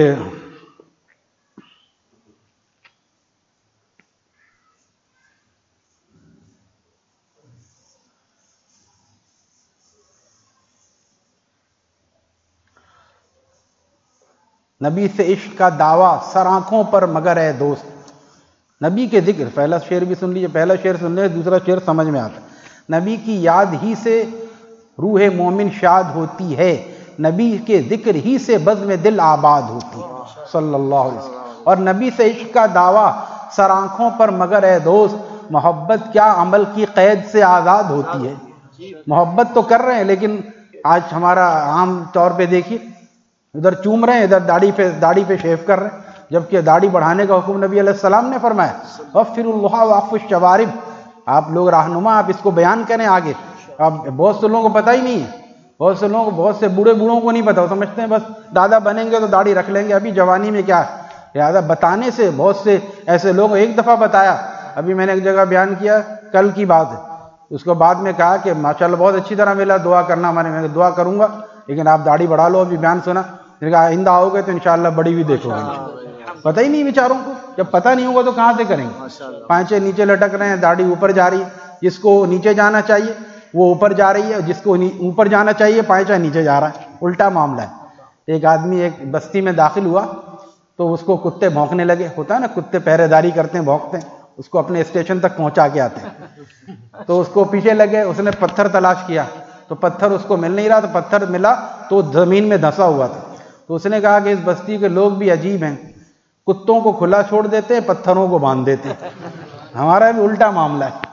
نبی سے عشق کا دعویٰ سر آنکھوں پر مگر اے دوست، نبی کے ذکر، پہلا شعر بھی سن لیجیے، پہلا شعر سن لیجیے، دوسرا شعر سمجھ میں آتا ہے۔ نبی کی یاد ہی سے روح مومن شاد ہوتی ہے، نبی کے ذکر ہی سے بزم دل آباد ہوتی ہے صلی اللہ علیہ وسلم۔ اور نبی سے عشق کا دعویٰ سر آنکھوں پر مگر اے دوست، محبت کیا عمل کی قید سے آزاد ہوتی ہے۔ محبت تو کر رہے ہیں، لیکن آج ہمارا عام طور پہ دیکھیے، ادھر چوم رہے ہیں، ادھر داڑھی پہ داڑھی پہ شیو کر رہے ہیں، جبکہ داڑھی بڑھانے کا حکم نبی علیہ السلام نے فرمایا، وَفِّرُ اللَّهَ وَعْفُ الشَّوَارِبِ، آپ لوگ رہنما، آپ اس کو بیان کریں آگے۔ اب بہت سے لوگوں کو پتہ ہی نہیں ہے، بہت سے لوگوں کو، بہت سے بوڑھے بوڑھوں کو نہیں پتہ، وہ سمجھتے ہیں بس دادا بنیں گے تو داڑھی رکھ لیں گے، ابھی جوانی میں کیا ہے۔ لہٰذا بتانے سے بہت سے ایسے لوگ، ایک دفعہ بتایا، ابھی میں نے ایک جگہ بیان کیا، کل کی بات ہے، اس کو بعد میں کہا کہ ماشاءاللہ بہت اچھی طرح ملا، دعا کرنا ہمارے، میں دعا کروں گا لیکن آپ داڑھی بڑھا لو۔ ابھی بیان سنا، میں نے کہا آئندہ آؤ گے تو انشاءاللہ بڑی بھی دیکھو گے۔ پتہ ہی نہیں بیچاروں کو، جب پتہ نہیں ہوگا تو کہاں سے کریں گے۔ پانچے نیچے لٹک رہے ہیں، داڑھی اوپر جا رہی ہے، جس کو نیچے جانا چاہیے وہ اوپر جا رہی ہے، جس کو اوپر جانا چاہیے پانچا نیچے جا رہا ہے، الٹا معاملہ ہے۔ ایک آدمی ایک بستی میں داخل ہوا تو اس کو کتے بھونکنے لگے، ہوتا ہے نا کتے پہرے داری کرتے ہیں، بھونکتے ہیں، اس کو اپنے اسٹیشن تک پہنچا کے آتے ہیں، تو اس کو پیچھے لگے، اس نے پتھر تلاش کیا تو پتھر اس کو مل نہیں رہا، تو پتھر ملا تو زمین میں دھنسا ہوا تھا، تو اس نے کہا کہ اس بستی کے لوگ بھی عجیب ہیں، کتوں کو کھلا چھوڑ دیتے ہیں، پتھروں کو باندھ دیتے ہیں، ہمارا بھی الٹا معاملہ ہے۔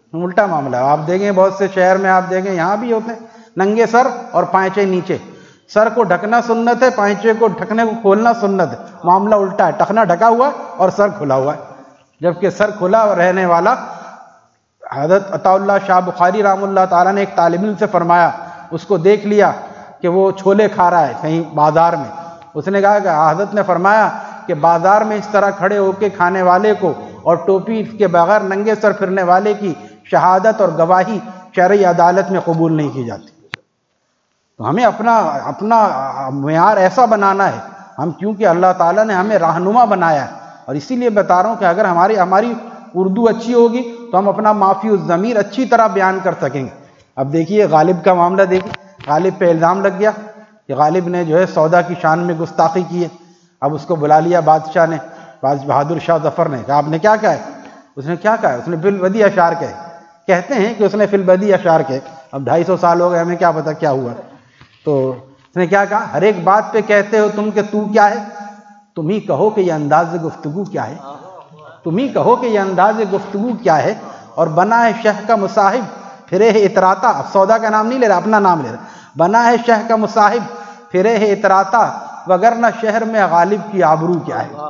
الٹا معاملہ ہے. آپ دیکھیں بہت سے شہر میں آپ دیکھیں یہاں بھی ہوتے ہیں ننگے سر اور پائچے نیچے. سر کو ڈھکنا سنت ہے, پائچے کو ڈھکنے کو کھولنا سنت ہے. معاملہ الٹا ہے, ٹخنا ڈھکا ہوا ہے اور سر کھلا ہوا ہے, جبکہ سر کھلا رہنے والا. حضرت عطا اللہ شاہ بخاری رحمہ اللہ تعالیٰ نے ایک طالب علم سے فرمایا, اس کو دیکھ لیا کہ وہ چھولے کھا رہا ہے کہیں بازار میں. اس نے کہا کہ حضرت نے فرمایا کہ بازار میں اس طرح کھڑے ہو کے کھانے والے کو اور ٹوپی کے بغیر ننگے سر پھرنے والے کی شہادت اور گواہی شرعی عدالت میں قبول نہیں کی جاتی. تو ہمیں اپنا اپنا معیار ایسا بنانا ہے, ہم کیونکہ اللہ تعالیٰ نے ہمیں رہنما بنایا ہے, اور اسی لیے بتا رہا ہوں کہ اگر ہماری ہماری اردو اچھی ہوگی تو ہم اپنا معافی الضمیر اچھی طرح بیان کر سکیں گے. اب دیکھیے غالب کا معاملہ دیکھیے, غالب پہ الزام لگ گیا کہ غالب نے جو ہے سودا کی شان میں گستاخی کی ہے. اب اس کو بلا لیا بادشاہ نے, بہادر شاہ ظفر نے کہا آپ نے کیا کہا ہے؟ اس نے کیا کہا ہے؟ اس نے فی البدیہہ اشعار کہے. کہتے ہیں کہ اس نے فی البدیہہ اشعار کہے. اب ڈھائی سو سال ہو گئے, ہمیں کیا پتا کیا ہوا. تو اس نے کیا کہا, ہر ایک بات پہ کہتے ہو تم کہ تو کیا ہے, تم ہی کہو کہ یہ انداز گفتگو کیا ہے, تم ہی کہو کہ یہ انداز گفتگو کیا ہے. اور بنا ہے شہ کا مصاحب پھرے ہے اتراتا. اب سودا کا نام نہیں لے رہا, اپنا نام لے رہا. بنا ہے شہ کا مصاحب پھرے ہے اتراتا, وگرنہ شہر میں غالب کی آبرو کیا ہے.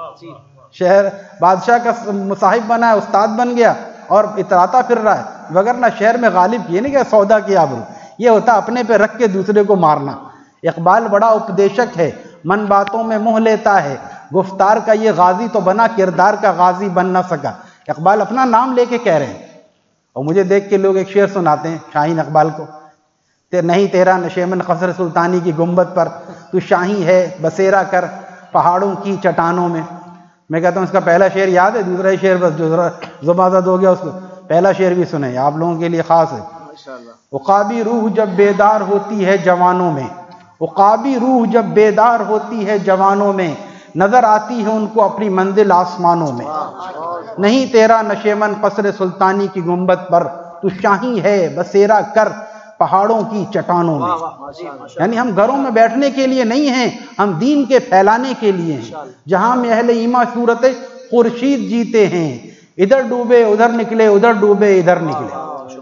شہر بادشاہ کا مصاحب بنا ہے, استاد بن گیا اور اتراتا پھر رہا ہے, وگرنہ شہر میں غالب کی, یہ نہیں کہ سودا کی آبرو. یہ ہوتا اپنے پہ رکھ کے دوسرے کو مارنا. اقبال بڑا اپدیشک ہے, من باتوں میں منہ لیتا ہے, گفتار کا یہ غازی تو بنا کردار کا غازی بن نہ سکا. اقبال اپنا نام لے کے کہہ رہے ہیں. اور مجھے دیکھ کے لوگ ایک شعر سناتے ہیں شاہین اقبال کو, تے نہیں تیرا نشیمن قصر سلطانی کی گنبد پر, تو شاہی ہے بسیرا کر پہاڑوں کی چٹانوں میں. میں کہتا ہوں اس کا پہلا شعر یاد ہے, دوسرا شعر بس جو ذرا زبادت ہو گیا اس کو, پہلا شعر بھی سنیں, آپ لوگوں کے لیے خاص ہے. عقابی روح جب بیدار ہوتی ہے جوانوں میں, عقابی روح جب بیدار ہوتی ہے جوانوں میں, نظر آتی ہے ان کو اپنی منزل آسمانوں میں. نہیں تیرا نشیمن قصر سلطانی کی گنبد پر, تو شاہی ہے بسیرا کر پہاڑوں کی چٹانوں میں. یعنی ہم گھروں میں بیٹھنے کے لیے نہیں ہیں, ہم دین کے پھیلانے کے لیے ہیں. جہاں میں اہل ایمان صورت خورشید جیتے ہیں, ادھر ڈوبے ادھر نکلے, ادھر ڈوبے ادھر نکلے.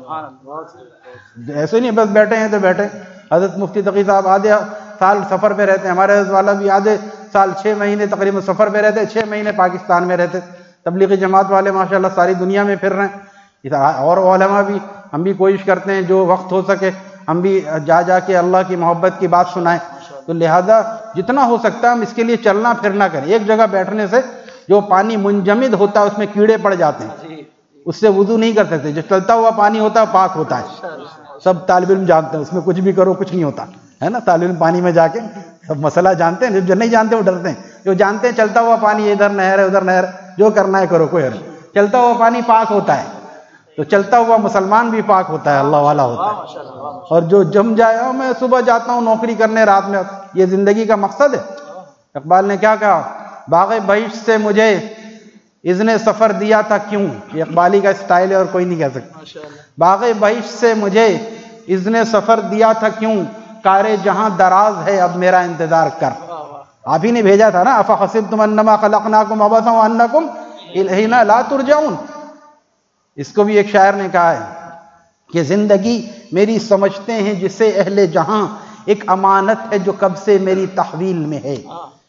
ایسے نہیں بس بیٹھے ہیں تو بیٹھے. حضرت مفتی تقی صاحب آدھے سال سفر پہ رہتے ہیں, ہمارے حضرت والا بھی آدھے سال چھ مہینے تقریباً سفر پہ رہتے, چھ مہینے پاکستان میں رہتے. تبلیغی جماعت والے ماشاءاللہ ساری دنیا میں پھر رہے ہیں. اور علماء بھی, ہم بھی کوشش کرتے ہیں جو وقت ہو سکے ہم بھی جا جا کے اللہ کی محبت کی بات سنائیں. تو لہذا جتنا ہو سکتا ہے ہم اس کے لیے چلنا پھرنا کریں. ایک جگہ بیٹھنے سے جو پانی منجمد ہوتا ہے اس میں کیڑے پڑ جاتے ہیں, اس سے وضو نہیں کر سکتے. جو چلتا ہوا پانی ہوتا ہے پاک ہوتا ہے, سب طالب علم جانتے ہیں, اس میں کچھ بھی کرو کچھ نہیں ہوتا ہے نا. طالب علم پانی میں جا کے سب مسئلہ جانتے ہیں, جو نہیں جانتے وہ ڈرتے ہیں. جو جانتے ہیں چلتا ہوا پانی ادھر نہر ہے ادھر نہر, جو کرنا ہے کرو, کوئی حرج. چلتا ہوا پانی پاک ہوتا ہے, تو چلتا ہوا مسلمان بھی پاک ہوتا ہے, اللہ والا ہوتا ہے. اور جو جم جائے, میں صبح جاتا ہوں نوکری کرنے رات میں, یہ زندگی کا مقصد ہے. اقبال نے کیا کہا, باغ بہشت سے مجھے اذن سفر دیا تھا کیوں. یہ اقبالی کا اسٹائل ہے اور کوئی نہیں کہہ سکتا. باغ بہشت سے مجھے اذن سفر دیا تھا کیوں, کارے جہاں دراز ہے اب میرا انتظار کر. آپ ہی نے بھیجا تھا نا, افحسبتم انما خلقناکم عبثا وانکم الینا لا ترجعون. اس کو بھی ایک شاعر نے کہا ہے کہ زندگی میری سمجھتے ہیں جسے اہل جہاں, ایک امانت ہے جو کب سے میری تحویل میں ہے.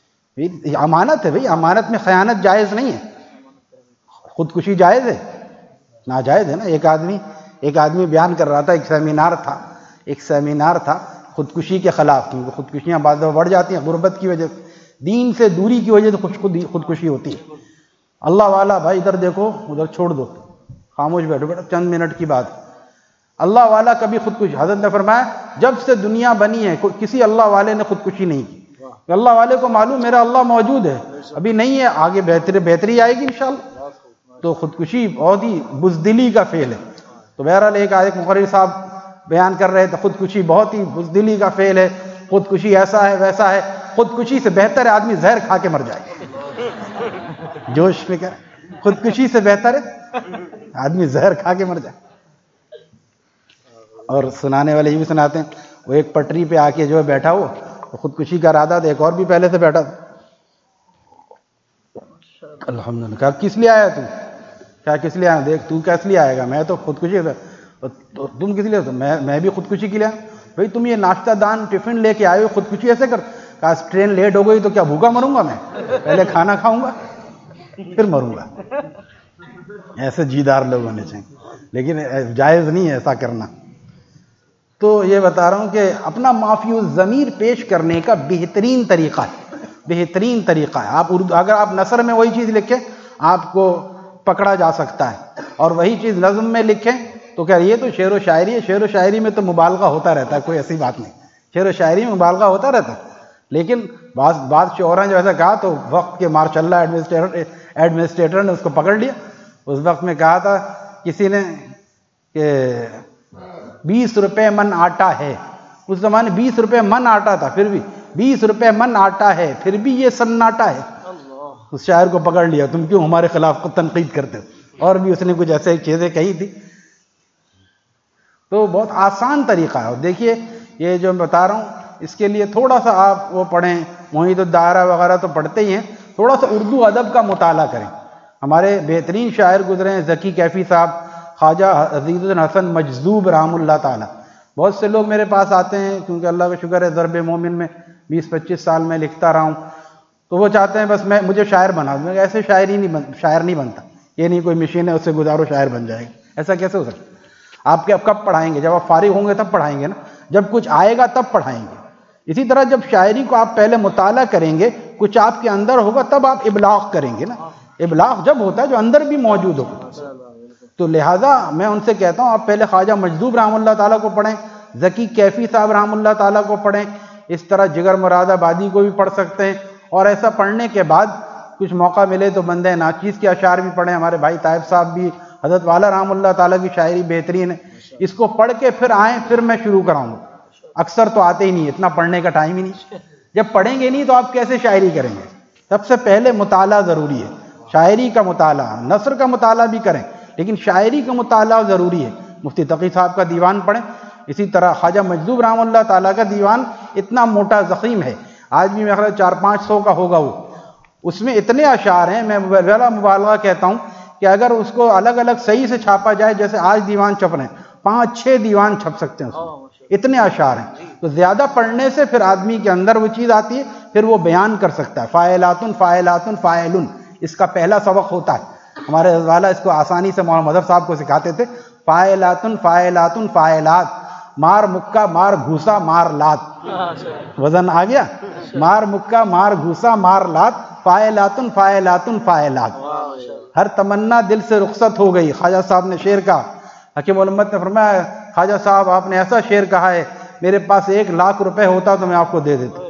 امانت ہے بھئی, امانت میں خیانت جائز نہیں ہے. خودکشی جائز ہے؟ ناجائز ہے نا. ایک آدمی ایک آدمی بیان کر رہا تھا, ایک سیمینار تھا ایک سیمینار تھا خودکشی کے خلاف, کیونکہ خودکشیاں بعض دفعہ بڑھ جاتی ہیں غربت کی وجہ سے, دین سے دوری کی وجہ سے خود خودکشی ہوتی ہے. اللہ والا بھائی ادھر دیکھو ادھر چھوڑ دو, خاموش بیٹھو بیٹا, چند منٹ کی بات. اللہ والا کبھی خودکشی, حضرت نے فرمایا جب سے دنیا بنی ہے کسی اللہ والے نے خودکشی نہیں کی. اللہ والے کو معلوم میرا اللہ موجود ہے, ابھی نہیں ہے, آگے بہتری بہتری آئے گی انشاءاللہ. تو خودکشی بہت ہی بزدلی کا فعل ہے. تو بہرحال ایک ایک مقرر صاحب بیان کر رہے تھے خودکشی بہت ہی بزدلی کا فعل ہے, خودکشی ایسا ہے ویسا ہے. خودکشی سے بہتر ہے آدمی زہر کھا کے مر جائے. جوش میں کیا, خودکشی سے بہتر ہے آدمی زہر کھا کے مر جائے. اور سنانے والے یہ بھی سناتے ہیں, وہ ایک پٹری پہ آ کے جو ہے بیٹھا ہو, خودکشی کا ارادہ تھا, ایک اور بھی پہلے سے بیٹھا تھا. الحمدللہ, کہا کس لیے آیا تو, کیا کس لیے آیا؟ دیکھ تو کس لیے آئے گا، میں تو خودکشی، تم کس لیے؟ میں میں بھی خودکشی کے لیے آیا۔ بھائی تم یہ ناشتہ دان ٹفن لے کے آئے ہو، خودکشی ایسے کر؟ کہا ٹرین لیٹ ہو گئی تو کیا بھوکا مروں گا میں؟ پہلے کھانا کھاؤں گا پھر مروں گا۔ ایسے جیدار لوگ ہونے چاہیے، لیکن جائز نہیں ہے ایسا کرنا۔ تو یہ بتا رہا ہوں کہ اپنا معافی الضمیر پیش کرنے کا بہترین طریقہ ہے، بہترین طریقہ ہے۔ آپ اردو اگر آپ نثر میں وہی چیز لکھیں آپ کو پکڑا جا سکتا ہے، اور وہی چیز نظم میں لکھیں تو کیا یہ تو شعر و شاعری ہے؟ شعر و شاعری میں تو مبالغہ ہوتا رہتا ہے، کوئی ایسی بات نہیں، شعر و شاعری میں مبالغہ ہوتا رہتا ہے۔ لیکن بعض بعض شعراء نے جو ایسا کہا تو وقت کے مار چل رہا ایڈمنسٹریٹر ایڈمنسٹریٹر نے اس کو پکڑ لیا۔ اس وقت میں کہا تھا کسی نے کہ بیس روپے من آٹا ہے، اس زمانے بیس روپے من آٹا تھا، پھر بھی بیس روپے من آٹا ہے پھر بھی یہ سناٹا ہے۔ اس شاعر کو پکڑ لیا، تم کیوں ہمارے خلاف تنقید کرتے ہو؟ اور بھی اس نے کچھ ایسے چیزیں کہی تھی۔ تو بہت آسان طریقہ ہے، اور دیکھیے یہ جو میں بتا رہا ہوں اس کے لیے تھوڑا سا آپ وہ پڑھیں، محیط الدائرہ وغیرہ تو پڑھتے ہی ہیں، تھوڑا سا اردو ادب کا مطالعہ کریں۔ ہمارے بہترین شاعر گزرے ہیں ذکی کیفی صاحب، خواجہ عزیز الحسن مجذوب رحم اللہ تعالیٰ۔ بہت سے لوگ میرے پاس آتے ہیں، کیونکہ اللہ کا شکر ہے ضرب مومن میں بیس پچیس سال میں لکھتا رہا ہوں، تو وہ چاہتے ہیں بس میں مجھے شاعر بنا دوں۔ ایسے شاعر ہی نہیں بن شاعر نہیں بنتا، یہ نہیں کوئی مشین ہے اس سے گزارو شاعر بن جائے گا، ایسا کیسے ہو سکتا؟ آپ کے اب کب پڑھائیں گے؟ جب آپ فارغ ہوں گے تب پڑھائیں گے نا، جب کچھ آئے گا تب پڑھائیں گے۔ اسی طرح جب شاعری کو آپ پہلے مطالعہ کریں گے، کچھ آپ کے اندر ہوگا تب آپ ابلاغ کریں گے نا۔ ابلاغ جب ہوتا ہے جو اندر بھی موجود ہو۔ تو لہٰذا میں ان سے کہتا ہوں آپ پہلے خواجہ مجذوب رحم اللہ تعالیٰ کو پڑھیں، ذکی کیفی صاحب رحم اللہ تعالیٰ کو پڑھیں، اس طرح جگر مراد آبادی کو بھی پڑھ سکتے ہیں، اور ایسا پڑھنے کے بعد کچھ موقع ملے تو بندہ ناچیز کے اشعار بھی پڑھیں۔ ہمارے بھائی طائب صاحب بھی حضرت والا رحم اللہ تعالیٰ کی شاعری بہترین ہے، اس کو پڑھ کے پھر آئیں، پھر میں شروع کراؤں گا۔ اکثر تو آتے ہی نہیں، اتنا پڑھنے کا ٹائم ہی نہیں۔ جب پڑھیں گے نہیں تو آپ کیسے شاعری کریں گے؟ سب سے پہلے مطالعہ ضروری ہے، شاعری کا مطالعہ، نثر کا مطالعہ بھی کریں لیکن شاعری کا مطالعہ ضروری ہے۔ مفتی تقی صاحب کا دیوان پڑھیں، اسی طرح خواجہ مجذوب رحم اللہ تعالیٰ کا دیوان اتنا موٹا ضخیم ہے، آج بھی میرا خیال چار پانچ سو کا ہوگا وہ، اس میں اتنے اشعار ہیں، میں بلا مبالغہ کہتا ہوں کہ اگر اس کو الگ الگ صحیح سے چھاپا جائے، جیسے آج دیوان چھپ رہے ہیں، پانچ چھ دیوان چھپ سکتے ہیں اس میں، اتنے اشعار ہیں۔ تو زیادہ پڑھنے سے پھر آدمی کے اندر وہ چیز آتی ہے، پھر وہ بیان کر سکتا ہے۔ فاعلاتن فاعلاتن فاعلن اس کا پہلا سبق ہوتا ہے۔ ہمارے والا اس کو آسانی سے مولانا مظہر صاحب کو سکھاتے تھے، فاعلاتن فاعلاتن فاعلات، مار مکہ مار گھوسا مار لات، وزن آ گیا، مار مکہ مار گھوسا مار لات، فاعلاتن فاعلاتن فاعلات، ہر تمنا دل سے رخصت ہو گئی۔ خواجہ صاحب نے شعر کہا، حکیم الامت نے فرمایا خواجہ صاحب آپ نے ایسا شعر کہا ہے، میرے پاس ایک لاکھ روپے ہوتا تو میں آپ کو دے دیتا۔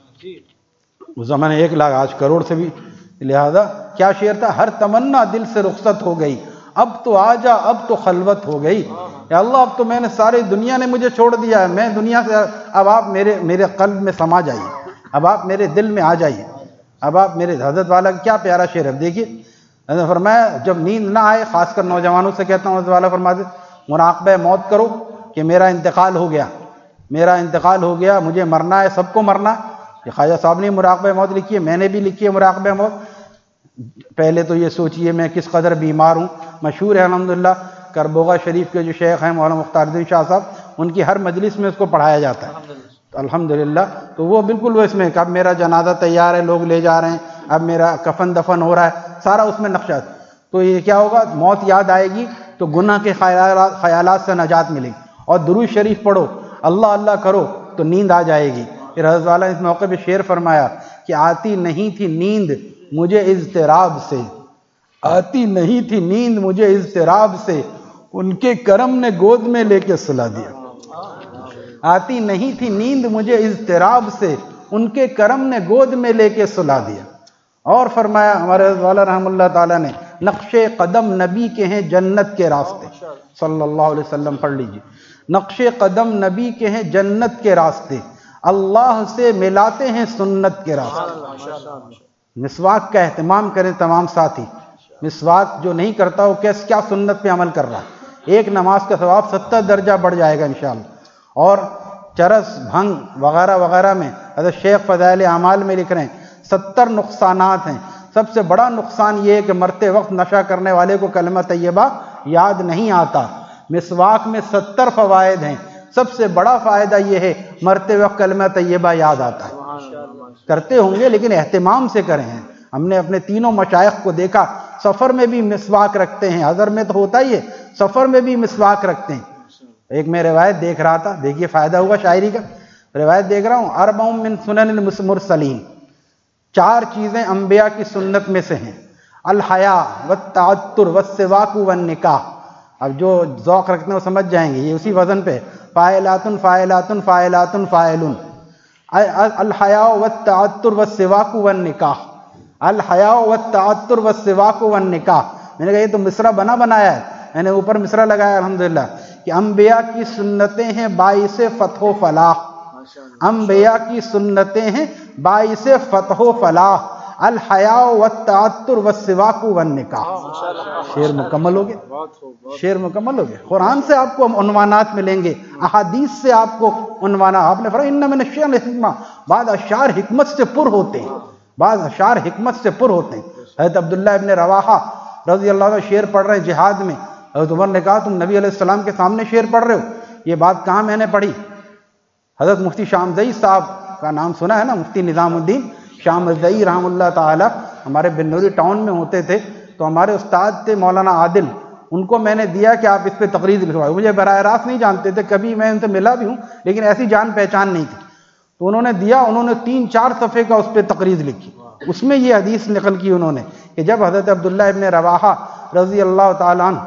اس زمانے ایک لاکھ، آج کروڑ سے بھی، لہذا کیا شعر تھا؟ ہر تمنا دل سے رخصت ہو گئی، اب تو آ جا اب تو خلوت ہو گئی۔ یا اللہ اب تو میں نے ساری دنیا نے مجھے چھوڑ دیا ہے، میں دنیا سے، اب آپ میرے میرے قلب میں سما جائیے، اب آپ میرے دل میں آ جائیے، اب آپ میرے حضرت والا کیا پیارا شعر ہے۔ دیکھیے حضرت فرمایا جب نیند نہ آئے، خاص کر نوجوانوں سے کہتا ہوں، حضرت والا فرماتے مراقبہ موت کرو کہ میرا انتقال ہو گیا، میرا انتقال ہو گیا، مجھے مرنا ہے، سب کو مرنا۔ یہ خواجہ صاحب نے مراقبہ موت لکھی ہے، میں نے بھی لکھی ہے مراقبہ موت۔ پہلے تو یہ سوچئے میں کس قدر بیمار ہوں۔ مشہور ہے الحمدللہ، کربوغا شریف کے جو شیخ ہیں مولانا مختار الدین شاہ صاحب، ان کی ہر مجلس میں اس کو پڑھایا جاتا ہے الحمدللہ۔ تو وہ بالکل وہ اس میں کہ اب میرا جنازہ تیار ہے، لوگ لے جا رہے ہیں، اب میرا کفن دفن ہو رہا ہے، سارا اس میں نقشہ۔ تو یہ کیا ہوگا؟ موت یاد آئے گی تو گناہ کے خیالات خیالات سے نجات ملے گی، اور درود شریف پڑھو، اللہ اللہ کرو تو نیند آ جائے گی۔ پھر حضرت والا اس موقع پہ شعر فرمایا کہ آتی نہیں تھی نیند مجھے اضطراب سے، آتی نہیں تھی نیند مجھے اضطراب سے، ان کے کرم نے گود میں لے کے سلا دیا۔ آتی نہیں تھی نیند مجھے اضطراب سے، ان کے کرم نے گود میں لے کے سلا دیا۔ اور فرمایا ہمارے حضرت والا رحم اللہ تعالیٰ نے، نقش قدم نبی کے ہیں جنت کے راستے، صلی اللہ علیہ وسلم پڑھ لیجیے، نقش قدم نبی کے ہیں جنت کے راستے، اللہ سے ملاتے ہیں سنت کے راستے۔ مسواک کا اہتمام کریں تمام ساتھی، مسواک جو نہیں کرتا وہ کیس کیا سنت پہ عمل کر رہا ہے۔ ایک نماز کا ثواب ستر درجہ بڑھ جائے گا انشاءاللہ۔ اور چرس بھنگ وغیرہ وغیرہ میں حضرت شیخ فضائل اعمال میں لکھ رہے ہیں ستر نقصانات ہیں، سب سے بڑا نقصان یہ ہے کہ مرتے وقت نشہ کرنے والے کو کلمہ طیبہ یاد نہیں آتا۔ مسواک میں ستر فوائد ہیں، سب سے بڑا فائدہ یہ ہے مرتے وقت کلمہ طیبہ یاد آتا ہے۔ کرتے ہوں گے لیکن اہتمام سے کریں ہیں۔ ہم نے اپنے تینوں مشائخ کو دیکھا سفر میں بھی مسواک رکھتے ہیں، حضر میں تو ہوتا ہی ہے، سفر میں بھی مسواک رکھتے ہیں۔ ایک میں روایت دیکھ رہا تھا، دیکھیے فائدہ ہوا شاعری کا، روایت دیکھ رہا ہوں، اربع من سنن المرسلین، چار چیزیں انبیاء کی سنت میں سے ہیں، الحیا والتعطر والسواک والنکاح۔ اب جو ذوق رکھتے ہیں وہ سمجھ جائیں گے، یہ اسی وزن پہ فاعلات فاعلات فاعلات فاعلون، الحیا والتعطر والسواک والنکاح، الحیا والتعطر والسواک والنکاح۔ میں نے کہا یہ تو مصرع بنا بنایا ہے، میں نے اوپر مصرع لگایا الحمدللہ کہ انبیاء کی سنتیں ہیں باعث فتح و فلاح، انبیاء کی سنتیں ہیں باعث فتح و فلاح، الحیا والتعطر والسواک والنکاح۔ شعر مکمل ہو گیا، شعر مکمل ہو گیا۔ قرآن سے آپ کو عنوانات ملیں گے، احادیث سے آپ کو عنوانات، آپ نے فرمایا ان من الشعر الحکمہ، بعض اشعار حکمت سے پر ہوتے ہیں، بعض اشعار حکمت سے پر ہوتے ہیں۔ حضرت عبداللہ ابن رواحہ رضی اللہ عنہ شعر پڑھ رہے ہیں جہاد میں، حضرت عمر نے کہا تم نبی علیہ السلام کے سامنے شعر پڑھ رہے ہو؟ یہ بات کہاں میں نے پڑھی؟ حضرت مفتی شامزئی صاحب کا نام سنا ہے نا، مفتی نظام الدین شامزئی رحم اللہ تعالی، ہمارے بنوری ٹاؤن میں ہوتے تھے، تو ہمارے استاد تھے مولانا عادل، ان کو میں نے دیا کہ آپ اس پہ تقریر لکھوائے۔ مجھے براہ راست نہیں جانتے تھے، کبھی میں ان سے ملا بھی ہوں لیکن ایسی جان پہچان نہیں تھی، تو انہوں نے دیا، انہوں نے تین چار صفحے کا اس پہ تقریر لکھی۔ اس میں یہ حدیث نقل کی انہوں نے کہ جب حضرت عبداللہ ابن رواحہ رضی اللہ تعالیٰ عنہ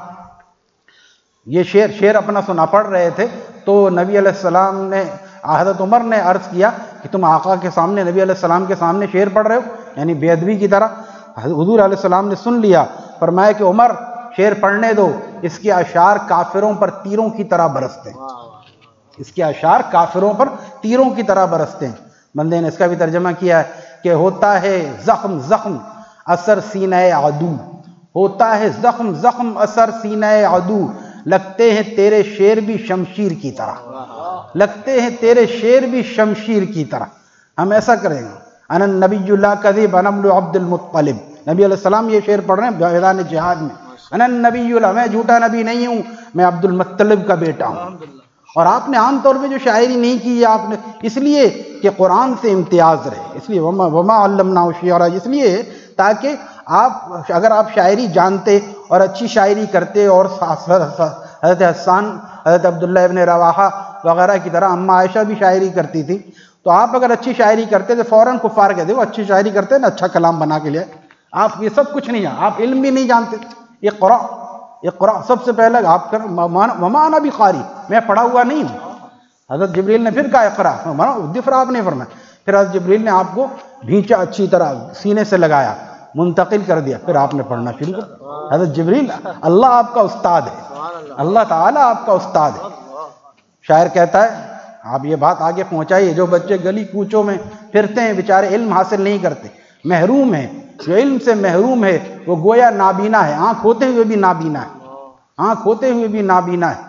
یہ شعر شعر اپنا سنا پڑھ رہے تھے، تو نبی علیہ السلام نے، حضرت عمر نے عرض کیا کہ تم آقا کے سامنے، نبی علیہ السلام کے سامنے شعر پڑھ رہے ہو، یعنی بے ادبی کی طرح۔ حضور علیہ السلام نے سن لیا، فرمایا کہ عمر شعر پڑھنے دو، اس کے اشعار کافروں پر تیروں کی طرح برستے ہیں، اس کے اشعار کافروں پر تیروں کی طرح برستے ہیں۔ بندے نے اس کا بھی ترجمہ کیا ہے کہ ہوتا ہے زخم زخم اثر سینہ عدو، ہوتا ہے زخم زخم اثر سینہ عدو، لگتے ہیں تیرے شیر بھی شمشیر کی طرح، لگتے ہیں تیرے شیر بھی شمشیر کی طرح۔ ہم ایسا کریں گے، انا النبی لا کذب انا ابن عبد المطلب، نبی علیہ السلام یہ شعر پڑھ رہے ہیں میدان جہاد میں، انا النبی لا، میں جھوٹا نبی نہیں ہوں، میں عبد المطلب کا بیٹا ہوں۔ اور آپ نے عام طور پہ جو شاعری نہیں کی ہے آپ نے اس لیے کہ قرآن سے امتیاز رہے، اس لیے وما وما علمناہ الشعر، اس لیے تاکہ آپ اگر آپ شاعری جانتے اور اچھی شاعری کرتے، اور حضرت حسان، حضرت عبداللہ ابن رواحہ وغیرہ کی طرح اماں عائشہ بھی شاعری کرتی تھی، تو آپ اگر اچھی شاعری کرتے تو فوراً کفار کہتے وہ اچھی شاعری کرتے نا، اچھا کلام بنا کے لیا۔ آپ یہ سب کچھ نہیں ہے، آپ علم بھی نہیں جانتے۔ اقرا اقرا سب سے پہلے آپ کر وما انا بقاری، میں پڑھا ہوا نہیں ہوں۔ حضرت جبریل نے پھر کہا اقرا، دفرا آپ نے فرمایا، پھر حضرت جبریل نے آپ کو بھینچا اچھی طرح سینے سے لگایا، منتقل کر دیا، پھر آپ نے پڑھنا شروع کر۔ حضرت جبریل، اللہ آپ کا استاد ہے، اللہ تعالیٰ آپ کا استاد ہے۔ شاعر کہتا ہے، آپ یہ بات آگے پہنچائیے، جو بچے گلی کوچوں میں پھرتے ہیں بیچارے، علم حاصل نہیں کرتے، محروم ہیں، جو علم سے محروم ہے وہ گویا نابینا ہے، آنکھ ہوتے ہوئے بھی نابینا ہے، آنکھ ہوتے ہوئے بھی نابینا ہے۔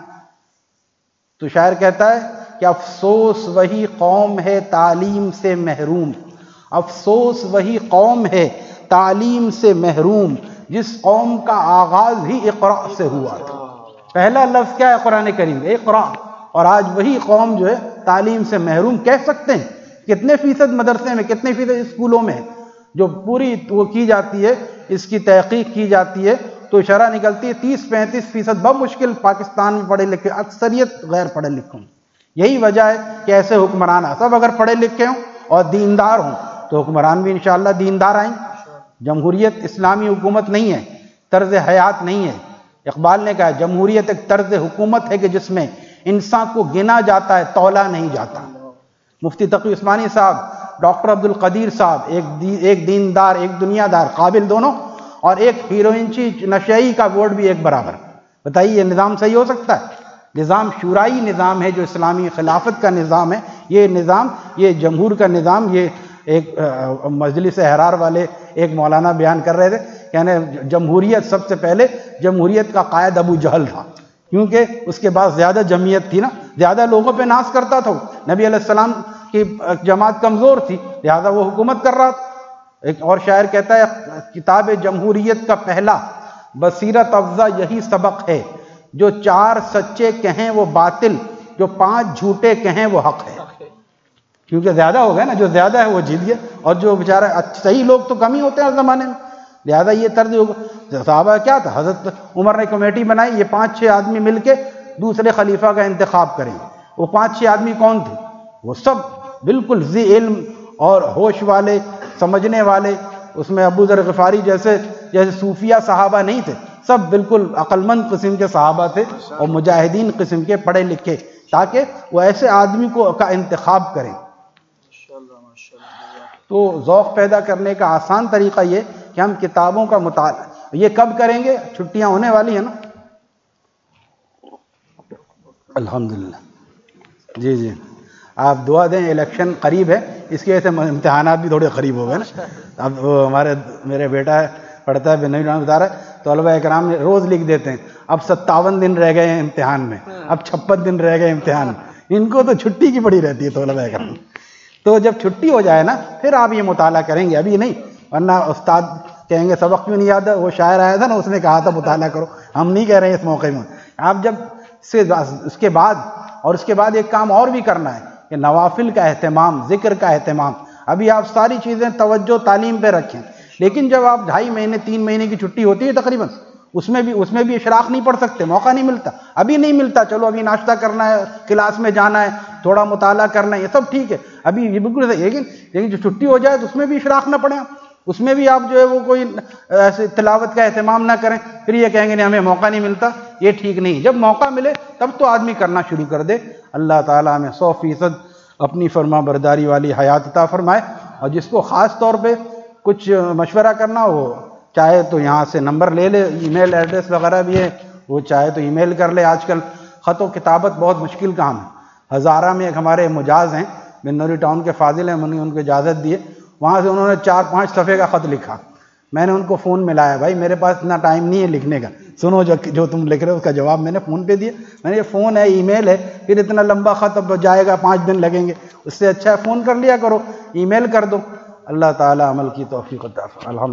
تو شاعر کہتا ہے کہ افسوس وہی قوم ہے تعلیم سے محروم، افسوس وہی قوم ہے تعلیم سے محروم، جس قوم کا آغاز ہی اقرا سے ہوا تھا۔ پہلا لفظ کیا ہے قرآن کریم؟ اقرا، اور آج وہی قوم جو ہے تعلیم سے محروم۔ کہہ سکتے ہیں کتنے فیصد مدرسے میں، کتنے فیصد اسکولوں میں جو پوری وہ کی جاتی ہے، اس کی تحقیق کی جاتی ہے تو شرح نکلتی ہے تیس پینتیس فیصد بمشکل پاکستان میں پڑھے لکھے، اکثریت غیر پڑھے لکھے ہوں۔ یہی وجہ ہے کہ ایسے حکمران سب اگر پڑھے لکھے ہوں اور دیندار ہوں تو حکمران بھی انشاءاللہ دیندار آئیں۔ جمہوریت اسلامی حکومت نہیں ہے، طرز حیات نہیں ہے۔ اقبال نے کہا جمہوریت ایک طرز حکومت ہے کہ جس میں انسان کو گنا جاتا ہے، تولا نہیں جاتا۔ مفتی تقی عثمانی صاحب، ڈاکٹر عبد القدیر صاحب، ایک دی ایک دیندار، ایک دنیا دار، قابل دونوں، اور ایک ہیروئنچی نشئی کا ووٹ بھی ایک برابر۔ بتائیے یہ نظام صحیح ہو سکتا ہے؟ نظام شورائی نظام ہے جو اسلامی خلافت کا نظام ہے۔ یہ نظام، یہ جمہور کا نظام، یہ ایک مجلس احرار والے ایک مولانا بیان کر رہے تھے، کہنے جمہوریت سب سے پہلے جمہوریت کا قائد ابو جہل تھا، کیونکہ اس کے بعد زیادہ جمعیت تھی نا، زیادہ لوگوں پہ ناز کرتا تھا۔ نبی علیہ السلام کی جماعت کمزور تھی، لہذا وہ حکومت کر رہا تھا۔ ایک اور شاعر کہتا ہے کتاب جمہوریت کا پہلا بصیرت افزا یہی سبق ہے، جو چار سچے کہیں وہ باطل، جو پانچ جھوٹے کہیں وہ حق ہے. کیونکہ زیادہ ہو گئے نا، جو زیادہ ہے وہ جیت گیا، اور جو بیچارہ صحیح لوگ تو کم ہی ہوتے ہیں ہر زمانے میں، لہذا یہ طرز ہوگا. صحابہ کیا تھا، حضرت عمر نے کمیٹی بنائی، یہ پانچ چھ آدمی مل کے دوسرے خلیفہ کا انتخاب کریں. وہ پانچ چھ آدمی کون تھے؟ وہ سب بالکل ذی علم اور ہوش والے، سمجھنے والے. اس میں ابو ذر غفاری جیسے جیسے صوفیہ صحابہ نہیں تھے، سب بالکل عقل مند قسم کے صحابہ تھے اور مجاہدین قسم کے، پڑھے لکھے، تاکہ وہ ایسے آدمی کو کا انتخاب کریں. تو ذوق پیدا کرنے کا آسان طریقہ یہ کہ ہم کتابوں کا مطالعہ، یہ کب کریں گے؟ چھٹیاں ہونے والی ہیں نا، الحمدللہ. جی جی آپ دعا دیں، الیکشن قریب ہے، اس کی وجہ سے امتحانات بھی تھوڑے قریب ہو گئے نا. اب ہمارے میرے بیٹا ہے پڑھتا ہے، بنوی رحمۃ بتا رہا ہے، طلبہ اکرام روز لکھ دیتے ہیں اب ستاون دن رہ گئے ہیں امتحان میں، اب چھپن دن رہ گئے امتحان میں. ان کو تو چھٹی کی پڑی رہتی ہے طلبہ اکرام. تو جب چھٹی ہو جائے نا پھر آپ یہ مطالعہ کریں گے، ابھی نہیں، ورنہ استاد کہیں گے سبق کیوں نہیں یاد ہے. وہ شاعر آیا تھا نا، اس نے کہا تھا مطالعہ کرو، ہم نہیں کہہ رہے ہیں اس موقع میں. آپ جب سے اس کے بعد اور اس کے بعد ایک کام اور بھی کرنا ہے کہ نوافل کا اہتمام، ذکر کا اہتمام. ابھی آپ ساری چیزیں توجہ تعلیم پہ رکھیں، لیکن جب آپ ڈھائی مہینے تین مہینے کی چھٹی ہوتی ہے تقریباً، اس میں بھی اس میں بھی اشراق نہیں پڑھ سکتے، موقع نہیں ملتا. ابھی نہیں ملتا، چلو ابھی ناشتہ کرنا ہے، کلاس میں جانا ہے، تھوڑا مطالعہ کرنا ہے، یہ سب ٹھیک ہے، ابھی یہ بالکل صحیح. لیکن لیکن جو چھٹی ہو جائے تو اس میں بھی اشراق نہ پڑھیں، اس میں بھی آپ جو ہے وہ کوئی ایسے تلاوت کا اہتمام نہ کریں، پھر یہ کہیں گے نہیں ہمیں موقع نہیں ملتا. یہ ٹھیک نہیں. جب موقع ملے تب تو آدمی کرنا شروع کر دے. اللہ تعالیٰ ہمیں سو فیصد اپنی فرما برداری والی حیات عطا فرمائے. اور جس کو خاص طور پہ کچھ مشورہ کرنا ہو، چاہے تو یہاں سے نمبر لے لے، ای میل ایڈریس وغیرہ بھی ہے، وہ چاہے تو ای میل کر لے. آج کل خط و کتابت بہت مشکل کام ہے. ہزارہ میں ایک ہمارے مجاز ہیں، بنوری ٹاؤن کے فاضل ہیں، انہوں نے ان کو اجازت دی ہے، وہاں سے انہوں نے چار پانچ صفحے کا خط لکھا. میں نے ان کو فون میں لایا، بھائی میرے پاس اتنا ٹائم نہیں ہے لکھنے کا، سنو جو جو تم لکھ رہے ہو اس کا جواب میں نے فون پہ دیا. میں نے یہ فون ہے، ای میل ہے، پھر اتنا لمبا خط اب جائے گا، پانچ دن لگیں گے، اس سے اچھا ہے فون کر لیا کرو، ای میل کر دو. اللہ تعالی عمل کی توفیق عطا فرمائے. الحمد